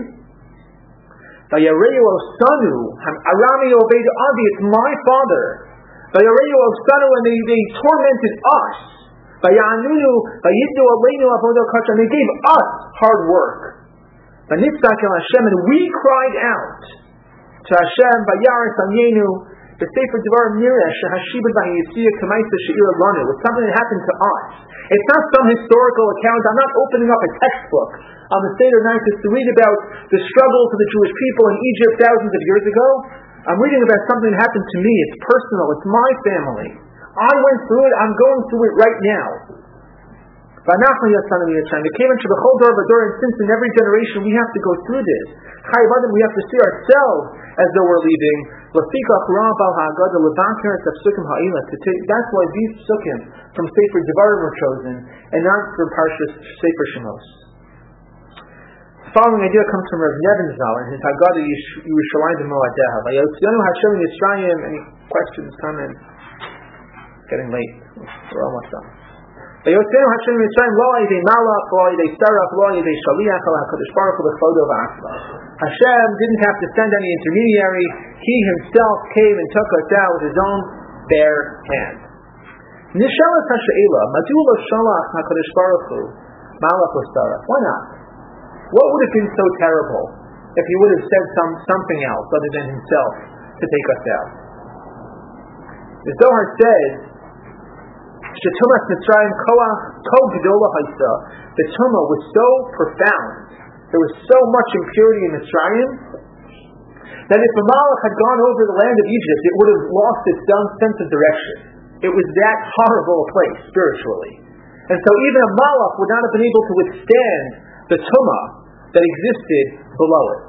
It's my father. And they, they tormented us. And they gave us hard work. And we cried out to Hashem, The Sefer Devarim Nireh Shehashibud V'Hayitziah K'maisa She'ira Lanu. It's something that happened to us. It's not some historical account. I'm not opening up a textbook on the Seder night to read about the struggles of the Jewish people in Egypt thousands of years ago. I'm reading about something that happened to me. It's personal. It's my family. I went through it. I'm going through it right now. And since in every generation we have to go through this, we have to see ourselves as though we're leaving. That's why these psukim from Sefer Devarim were chosen, and not from Parshas Sefer Shemos. The following idea comes from Rav Nevin Zal in his Haggadah Yerushalayim Moadeha. Any questions, comments? It's getting late. We're almost done. Hashem didn't have to send any intermediary. He himself came and took us out with his own bare hand. Why not? What would have been so terrible if he would have said some, something else other than himself to take us out? The Zohar says, the tumah was so profound, there was so much impurity in Mitzrayim, that if a malach had gone over the land of Egypt, it would have lost its sense of direction. It was that horrible a place, spiritually. And so even a malach would not have been able to withstand the tumah that existed below it.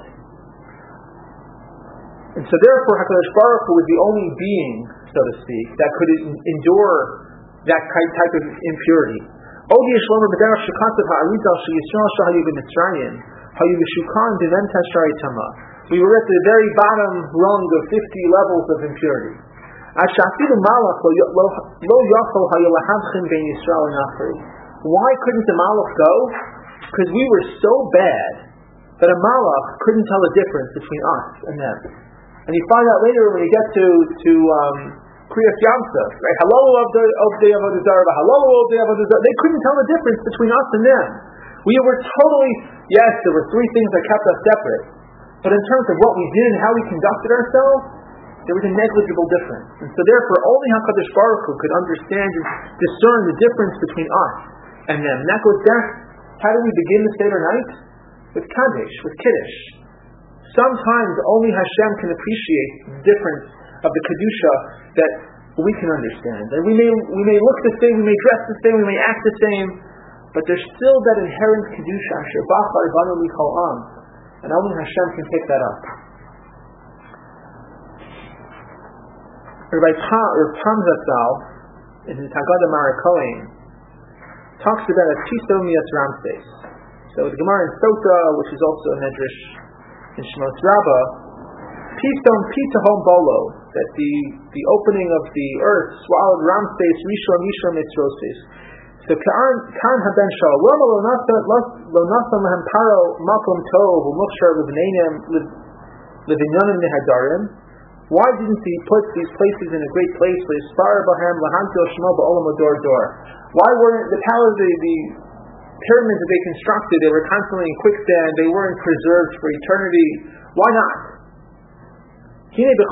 And so therefore, HaKadosh Baruch Hu was the only being, so to speak, that could endure that type of impurity. We were at the very bottom rung of fifty levels of impurity. Why couldn't the malach go? Because we were so bad that a malach couldn't tell the difference between us and them. And you find out later when you get to to um, Kriyas Yamsuf, right? Halal of the of the Avodah Zarah, halal of the Avodah Zarah. They couldn't tell the difference between us and them. We were totally, yes, there were three things that kept us separate, but in terms of what we did and how we conducted ourselves, there was a negligible difference. And so therefore, only HaKadosh Baruch Hu could understand and discern the difference between us and them. And that goes back, how do we begin the Seder night? With Kaddish, with Kiddush. Sometimes only Hashem can appreciate the difference of the Kedusha that we can understand. And we may we may look the same, we may dress the same, we may act the same, but there's still that inherent Kedusha, Asher Bachar Banu Michal Am, and only Hashem can pick that up. Rabbi Tam Zatzal, in his Haggadah Marakoim, talks about a Tisomias Ramses. So the Gemara in Sota, which is also a Medrash in Shmos Rabbah, Piston Pitahom Bolo, that the, the opening of the earth swallowed Ramses, Rishon, Mishra, Mitzroses. So Ka'an Haben Shal, Lama Lo Nasam Lahem Paro Makom Tov, Umukhshar Levinyanim Nehadarim. Why didn't he put these places in a great place? Why weren't the palace, the, the pyramids that they constructed, they were constantly in quicksand, they weren't preserved for eternity? Why not? When we do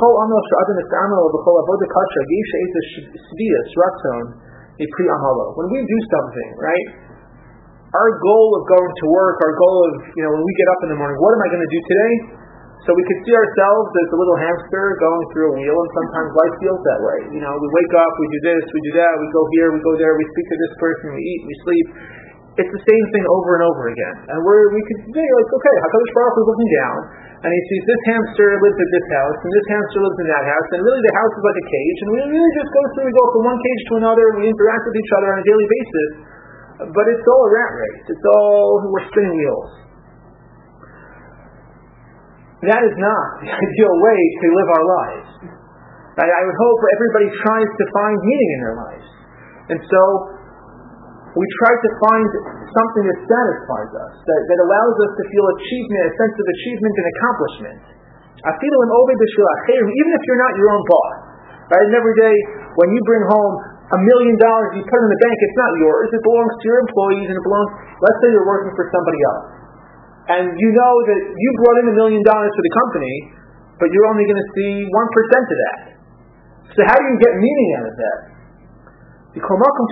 something, right? Our goal of going to work, our goal of, you know, when we get up in the morning, what am I going to do today? So we could see ourselves as a little hamster going through a wheel, and sometimes life feels that way. You know, we wake up, we do this, we do that, we go here, we go there, we speak to this person, we eat, we sleep. It's the same thing over and over again. And we're, we could say, like, okay, HaKadosh Baruch Hu is looking down, and he sees this hamster lives at this house, and this hamster lives in that house, and really the house is like a cage, and we really just go through, we go from one cage to another, and we interact with each other on a daily basis. But it's all a rat race. It's all, we're spinning wheels. That is not the ideal way to live our lives. I, I would hope everybody tries to find meaning in their lives. And so, we try to find something that satisfies us, that, that allows us to feel achievement, a sense of achievement and accomplishment. Even if you're not your own boss. Right? And every day, when you bring home a million dollars, you put it in the bank, it's not yours, it belongs to your employees, and it belongs, let's say you're working for somebody else. And you know that you brought in a million dollars for the company, but you're only going to see one percent of that. So how do you get meaning out of that? Yeah,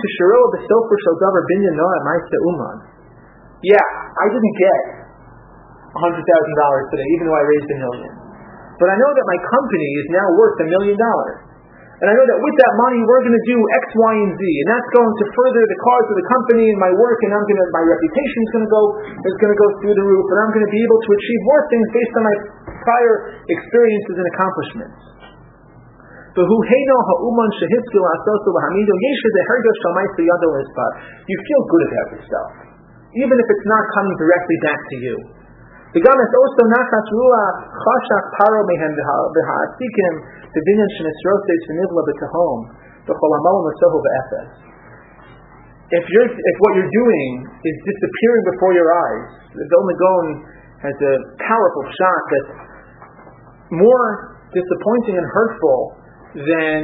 I didn't get one hundred thousand dollars today, even though I raised a million. But I know that my company is now worth a million dollars. And I know that with that money, we're going to do X, Y, and Z. And that's going to further the cause of the company and my work, and I'm going to, my reputation is going to go, is going to go through the roof, and I'm going to be able to achieve more things based on my prior experiences and accomplishments. You feel good about yourself, even if it's not coming directly back to you. And it also if you're if what you're doing is disappearing before your eyes, the Vilna Gaon has a powerful shot that's more disappointing and hurtful than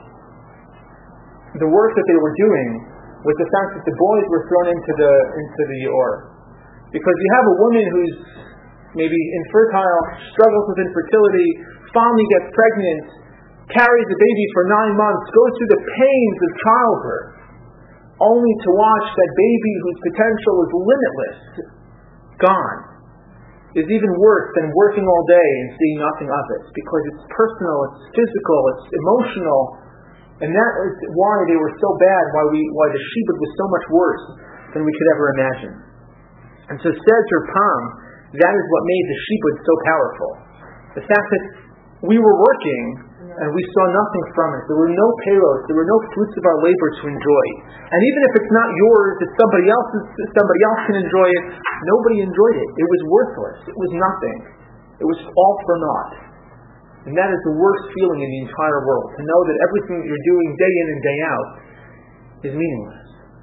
the work that they were doing with the fact that the boys were thrown into the into the Or. Because you have a woman who's maybe infertile, struggles with infertility, finally gets pregnant, carries the baby for nine months, goes through the pains of childbirth, only to watch that baby whose potential is limitless gone, is even worse than working all day and seeing nothing of it, because it's personal, it's physical, it's emotional, and that is why they were so bad, why we, why the shibud was so much worse than we could ever imagine. And so says Rav Pam, that is what made the shibud so powerful. The fact that we were working and we saw nothing from it. There were no payros, there were no fruits of our labor to enjoy. And even if it's not yours, if somebody else's, if somebody else can enjoy it, nobody enjoyed it. It was worthless. It was nothing. It was all for naught. And that is the worst feeling in the entire world, to know that everything that you're doing day in and day out is meaningless.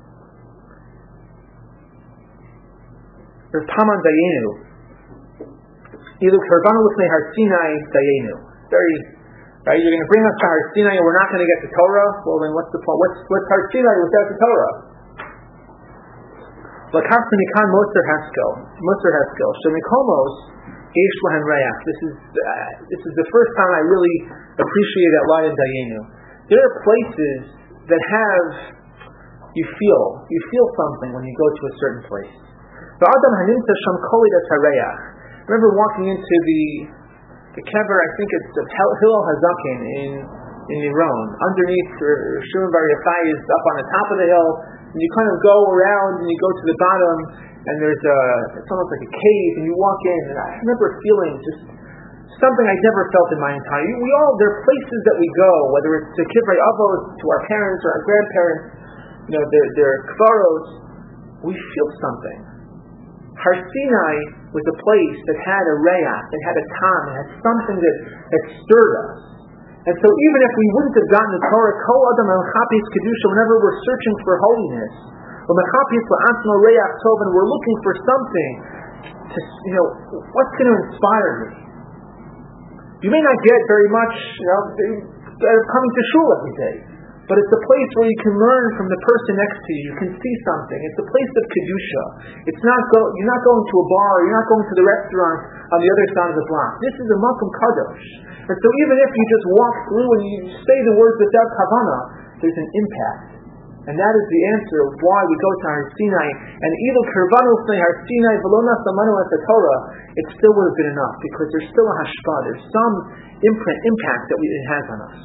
Rav Paman Dayenu, Ilu Karvanu Lifnei Har Sinai Dayenu. Very, right? You're going to bring us to Har Sinai and we're not going to get the Torah? Well, then what's the point? What's, what's Har Sinai without the Torah? Lakafta Mikan Moser Haskel, Moser Haskel, Shemikomos Eish Lahan Reach. This is uh, this is the first time I really appreciate that line in Dayenu. There are places that have, you feel, you feel something when you go to a certain place. The Adam Hanimta Sham Kolidas Hareach. Remember walking into the the kever, I think it's of Hillel Hazakin in in Iran. Underneath Shimon Bar Yochai is up on the top of the hill, and you kind of go around and you go to the bottom, and there's a it's almost like a cave, and you walk in, and I remember feeling just something I'd never felt in my entire. We all there are places that we go, whether it's to Kivrei Avos, to our parents or our grandparents, you know, their their kvaros, we feel something. Har Sinai was a place that had a reach, it had a tam, it had something that, that stirred us. And so even if we wouldn't have gotten the Torah, Kol Adam Al-Chapis Kedusha, whenever we're searching for holiness, and we're looking for something to, you know, what's going to inspire me? You may not get very much, you know, coming to shul every day. But it's a place where you can learn from the person next to you. You can see something. It's a place of kedusha. It's not go, you're not going to a bar. You're not going to the restaurant on the other side of the block. This is a makom kadosh. And so even if you just walk through and you say the words without kavanah, there's an impact. And that is the answer of why we go to Har Sinai. And either Kirvanu Fnei Har Sinai V'lo Nasamanu at the Torah, it still would have been enough, because there's still a hashpah. There's some imprint, impact that we, it has on us.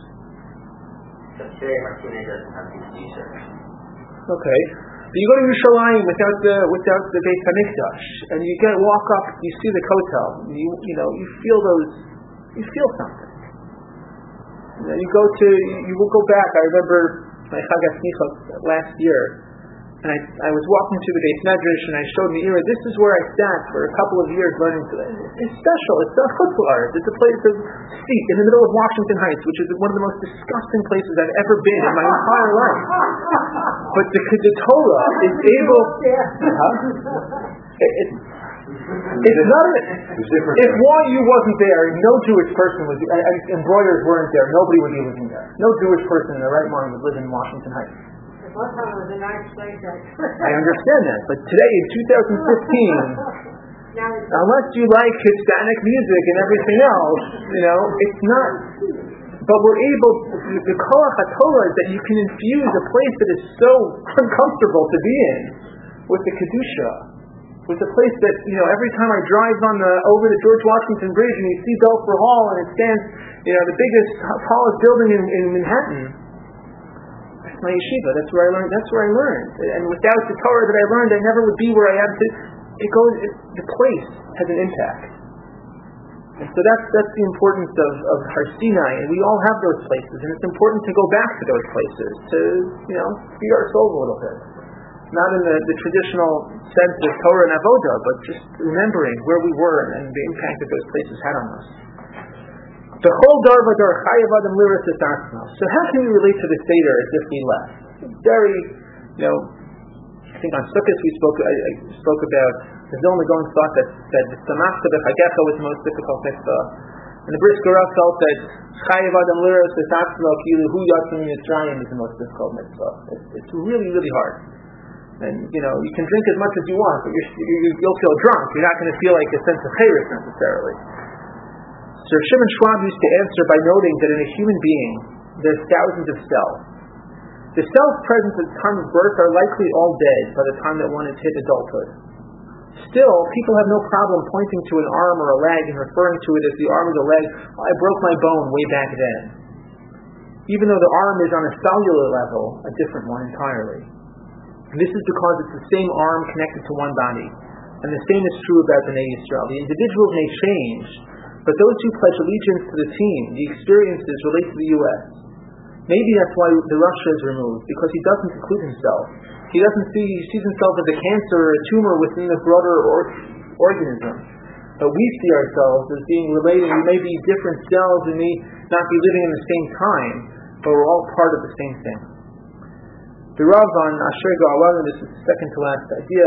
Today, Har Sinai doesn't have the Kedusha. Okay. But you go to Yerushalayim without the without the Beit Hamikdash, and you get walk up, you see the kotel, you you know you feel those, you feel something. You know, you go to you will go back. I remember my Chag HaSmichot last year, and I I was walking through the Beis Medrash, and I showed Meira. This is where I sat for a couple of years learning. It's special. It's a chutzlar. It's a place of seat in the middle of Washington Heights, which is one of the most disgusting places I've ever been in my entire life. But the, the Torah is able. Huh? It, it, it's not. A, if Y U wasn't there, no Jewish person was. And embroiders weren't there. Nobody would be living there. No Jewish person in their right mind would live in Washington Heights. One time it was a nice place. I understand that, but today in two thousand fifteen, unless you like Hispanic music and everything else, you know, it's not. but we're able, the koach HaTorah is that you can infuse a place that is so uncomfortable to be in with the kedusha, with a place that, you know, every time I drive on the over the George Washington Bridge and you see Belfer Hall and it stands, you know, the biggest, tallest building in, in Manhattan. That's my yeshiva. That's where I learned. That's where I learned. And without the Torah that I learned, I never would be where I am. To, it goes. It, the place has an impact. And so that's that's the importance of, of Har Sinai, and we all have those places, and it's important to go back to those places to, you know, feed our souls a little bit. Not in the, the traditional sense of Torah and Avodah, but just remembering where we were and the impact that those places had on us. The whole dar vadar chayav adam liras es atzmo. So how can we relate to the Seder as if we left? Very, you know, I think on Sukkot we spoke. I, I spoke about the Vilna Gaon thought that that the Samachta b'Chagecha was the most difficult mitzvah, and the Brisker Rav felt that chayav adam liras es atzmo kilu hu yatzim Mitzrayim is the most difficult mitzvah. It's, it's really really hard. And, you know, you can drink as much as you want, but you're, you, you'll feel drunk. You're not going to feel like a sense of chayris necessarily. So Shimon Schwab used to answer by noting that in a human being, there's thousands of cells. The cells present at the time of birth are likely all dead by the time that one has hit adulthood. Still, people have no problem pointing to an arm or a leg and referring to it as the arm or the leg. Oh, I broke my bone way back then. Even though the arm is on a cellular level, a different one entirely. This is because it's the same arm connected to one body. And the same is true about Bnei Yisrael. The individuals may change, but those who pledge allegiance to the team, the experiences relate to the U S Maybe that's why the Russia is removed, because he doesn't include himself. He doesn't see, he sees himself as a cancer or a tumor within the broader or, organism. But we see ourselves as being related. We may be different cells, we may not be living in the same time, but we're all part of the same thing. The Rav on Asher Ga'alanu, this is the second to last idea.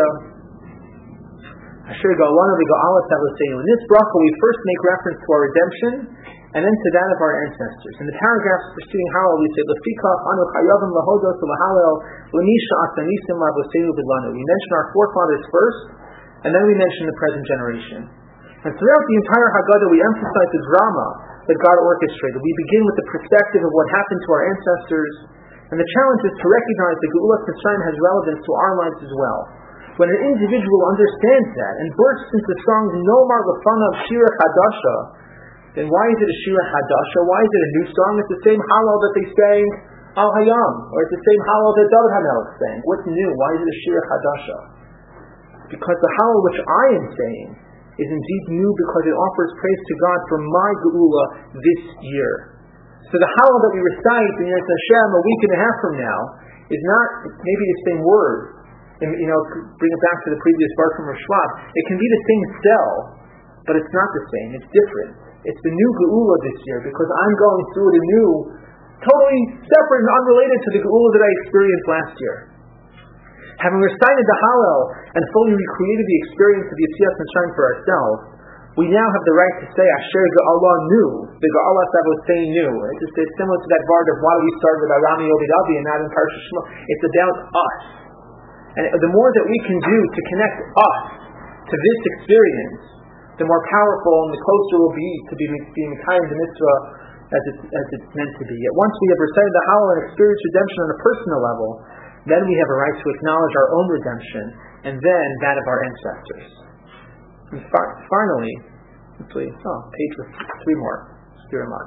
Asher Ga'alanu v'Ga'alas Avosenu. In this bracha, we first make reference to our redemption, and then to that of our ancestors. In the paragraphs preceding Hallel, we say, Lefikach anu chayavim lahodos u'lahalel l'misha asanisim lavosenu b'lanu. We mention our forefathers first, and then we mention the present generation. And throughout the entire Haggadah, we emphasize the drama that God orchestrated. We begin with the perspective of what happened to our ancestors. And the challenge is to recognize that Geulas Mitzrayim has relevance to our lives as well. When an individual understands that and bursts into the song Nomar Lefanav Shira Chadasha, then why is it a Shira Chadasha? Why is it a new song? It's the same Hallel that they sang Al Hayam, or it's the same Hallel that David HaMelech sang. What's new? Why is it a Shira Chadasha? Because the Hallel which I am saying is indeed new because it offers praise to God for my Geula this year. So the Hallel that we recite in Yetz Hashem a week and a half from now is not maybe the same word. And, you know, bring it back to the previous verse from Rav Schwab. It can be the same cell, but it's not the same. It's different. It's the new Geula this year because I'm going through it anew, totally separate and unrelated to the Geula that I experienced last year. Having recited the Hallel and fully recreated the experience of Yetzias Mitzrayim for ourselves, we now have the right to say Asher Ga'ala Nu, the Ga'alas Avosenu. It's just it's similar to that part of why we start with Arami Ovid Avi and not in Parsha Shema. It's about us. And the more that we can do to connect us to this experience, the more powerful and the closer we'll be to be being kind to mitzvah as it's, as it's meant to be. Yet once we have recited the Hallel and experienced redemption on a personal level, then we have a right to acknowledge our own redemption and then that of our ancestors. And fi- finally, please, oh, page with three more. Zero mark.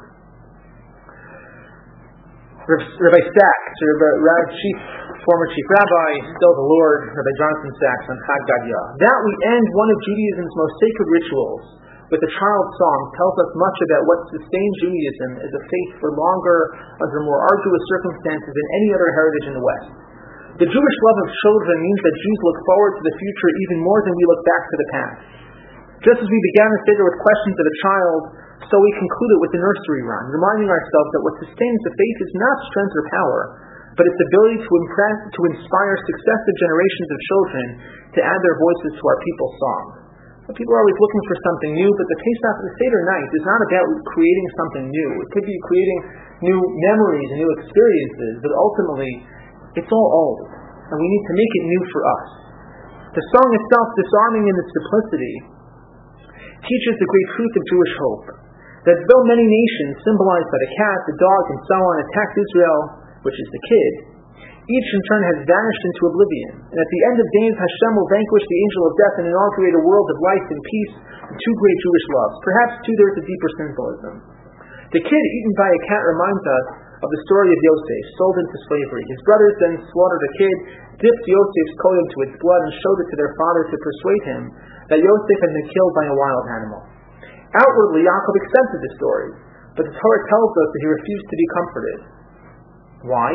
Rabbi Sachs, Rabbi Chief, former Chief Rabbi, still the Lord, Rabbi Jonathan Sachs on Chag Gadya. That we end one of Judaism's most sacred rituals with a child's song tells us much about what sustained Judaism as a faith for longer, under more arduous circumstances than any other heritage in the West. The Jewish love of children means that Jews look forward to the future even more than we look back to the past. Just as we began the Seder with questions of a child, so we conclude it with the nursery rhyme, reminding ourselves that what sustains the faith is not strength or power, but its ability to impress, to inspire successive generations of children to add their voices to our people's song. People are always looking for something new, but the Pesach, the Seder night, is not about creating something new. It could be creating new memories and new experiences, but ultimately, it's all old, and we need to make it new for us. The song itself, disarming in its simplicity, teaches the great truth of Jewish hope, that though many nations, symbolized by the cat, the dog, and so on, attacked Israel, which is the kid, each in turn has vanished into oblivion. And at the end of days, Hashem will vanquish the angel of death and inaugurate a world of life and peace and two great Jewish loves. Perhaps, too, there is a deeper symbolism. The kid eaten by a cat reminds us of the story of Yosef, sold into slavery. His brothers then slaughtered a kid, dipped Yosef's coat into its blood, and showed it to their father to persuade him that Yosef had been killed by a wild animal. Outwardly, Yaakov accepted the story, but the Torah tells us that he refused to be comforted. Why?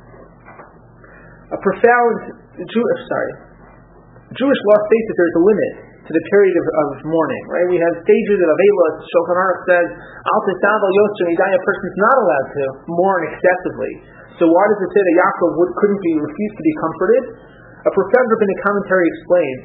A profound Jew, sorry, Jewish law states that there is a limit to the period of, of mourning. Right? We have stages of Avelos. Shulchan Aruch says, "Al tesavol yosher nidai." A person is not allowed to mourn excessively. So why does it say that Yaakov would, couldn't be refused to be comforted? A profound rabbinic commentary explains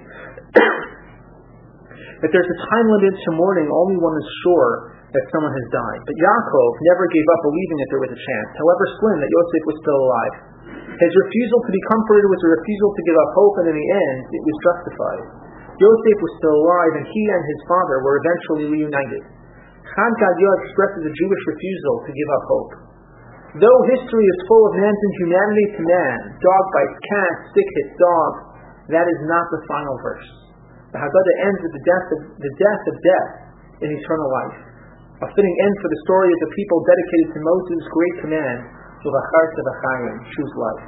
that there's a time limit to mourning only one is sure that someone has died. But Yaakov never gave up believing that there was a chance, however slim, that Yosef was still alive. His refusal to be comforted was a refusal to give up hope, and in the end, it was justified. Yosef was still alive, and he and his father were eventually reunited. Chad Gadol expresses a Jewish refusal to give up hope. Though history is full of man's inhumanity to man, dog bites cat, stick hits dog, that is not the final verse. The Haggadah ends with the death of, the death of death in eternal life. A fitting end for the story of the people dedicated to Moses' great command, Uvacharta v'chayim, choose life.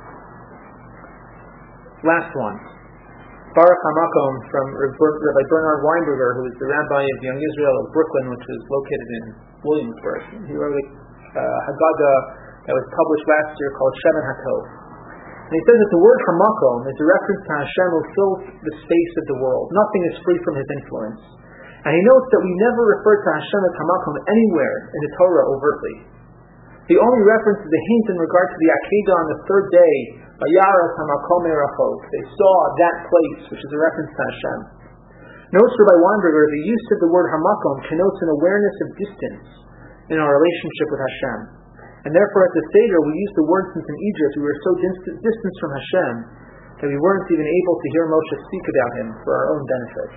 Last one. Baruch HaMakom from Rabbi Bernard Weinberger, who is the rabbi of Young Israel of Brooklyn, which is located in Williamsburg. He wrote a uh, Haggadah that was published last year called Shemen HaTov. And he says that the word Hamakom is a reference to Hashem who fills the space of the world. Nothing is free from his influence. And he notes that we never refer to Hashem as Hamakom anywhere in the Torah overtly. The only reference is a hint in regard to the Akedah on the third day, Vayaras Hamakom Erachot. They saw that place, which is a reference to Hashem. Notes Rabbi Weinberger, the use of the word Hamakom connotes an awareness of distance in our relationship with Hashem. And therefore at the Seder we use the word since in Egypt we were so distant, distant from Hashem that we weren't even able to hear Moshe speak about him for our own benefit.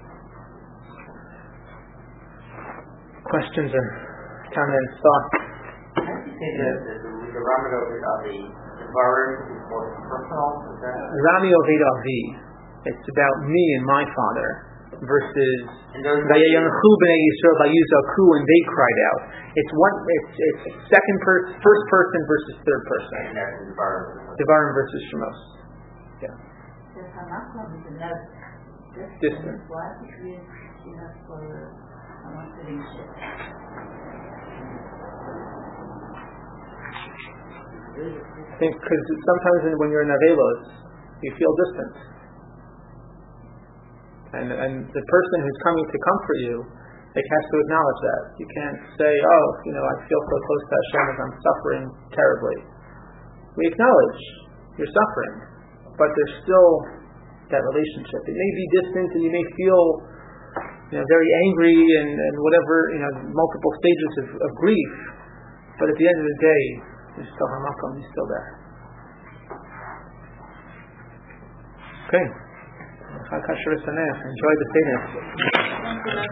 Questions or comments, thoughts? How do you say that the Rambam of the Devarim is more personal? Rami Oved Avi. It's about me and my father versus Vayayanchu b'nei Yisrael Vayizaku, and they cried out. It's one. It's it's second person, first person versus third person. And that's the Devarim. Devarim versus Shemos. Yeah. The Hamakom is enough Distance. Why? Because you have for someone sitting shit. I think because sometimes when you're in Avelos, you feel distant. And and the person who's coming to comfort you, they has to acknowledge that. You can't say, oh, you know, I feel so close to Hashem as I'm suffering terribly. We acknowledge you're suffering, but there's still that relationship. It may be distant and you may feel, you know, very angry and, and whatever, you know, multiple stages of, of grief, but at the end of the day, you're still Hamakom, you're still there. Okay. Enjoy the Seder.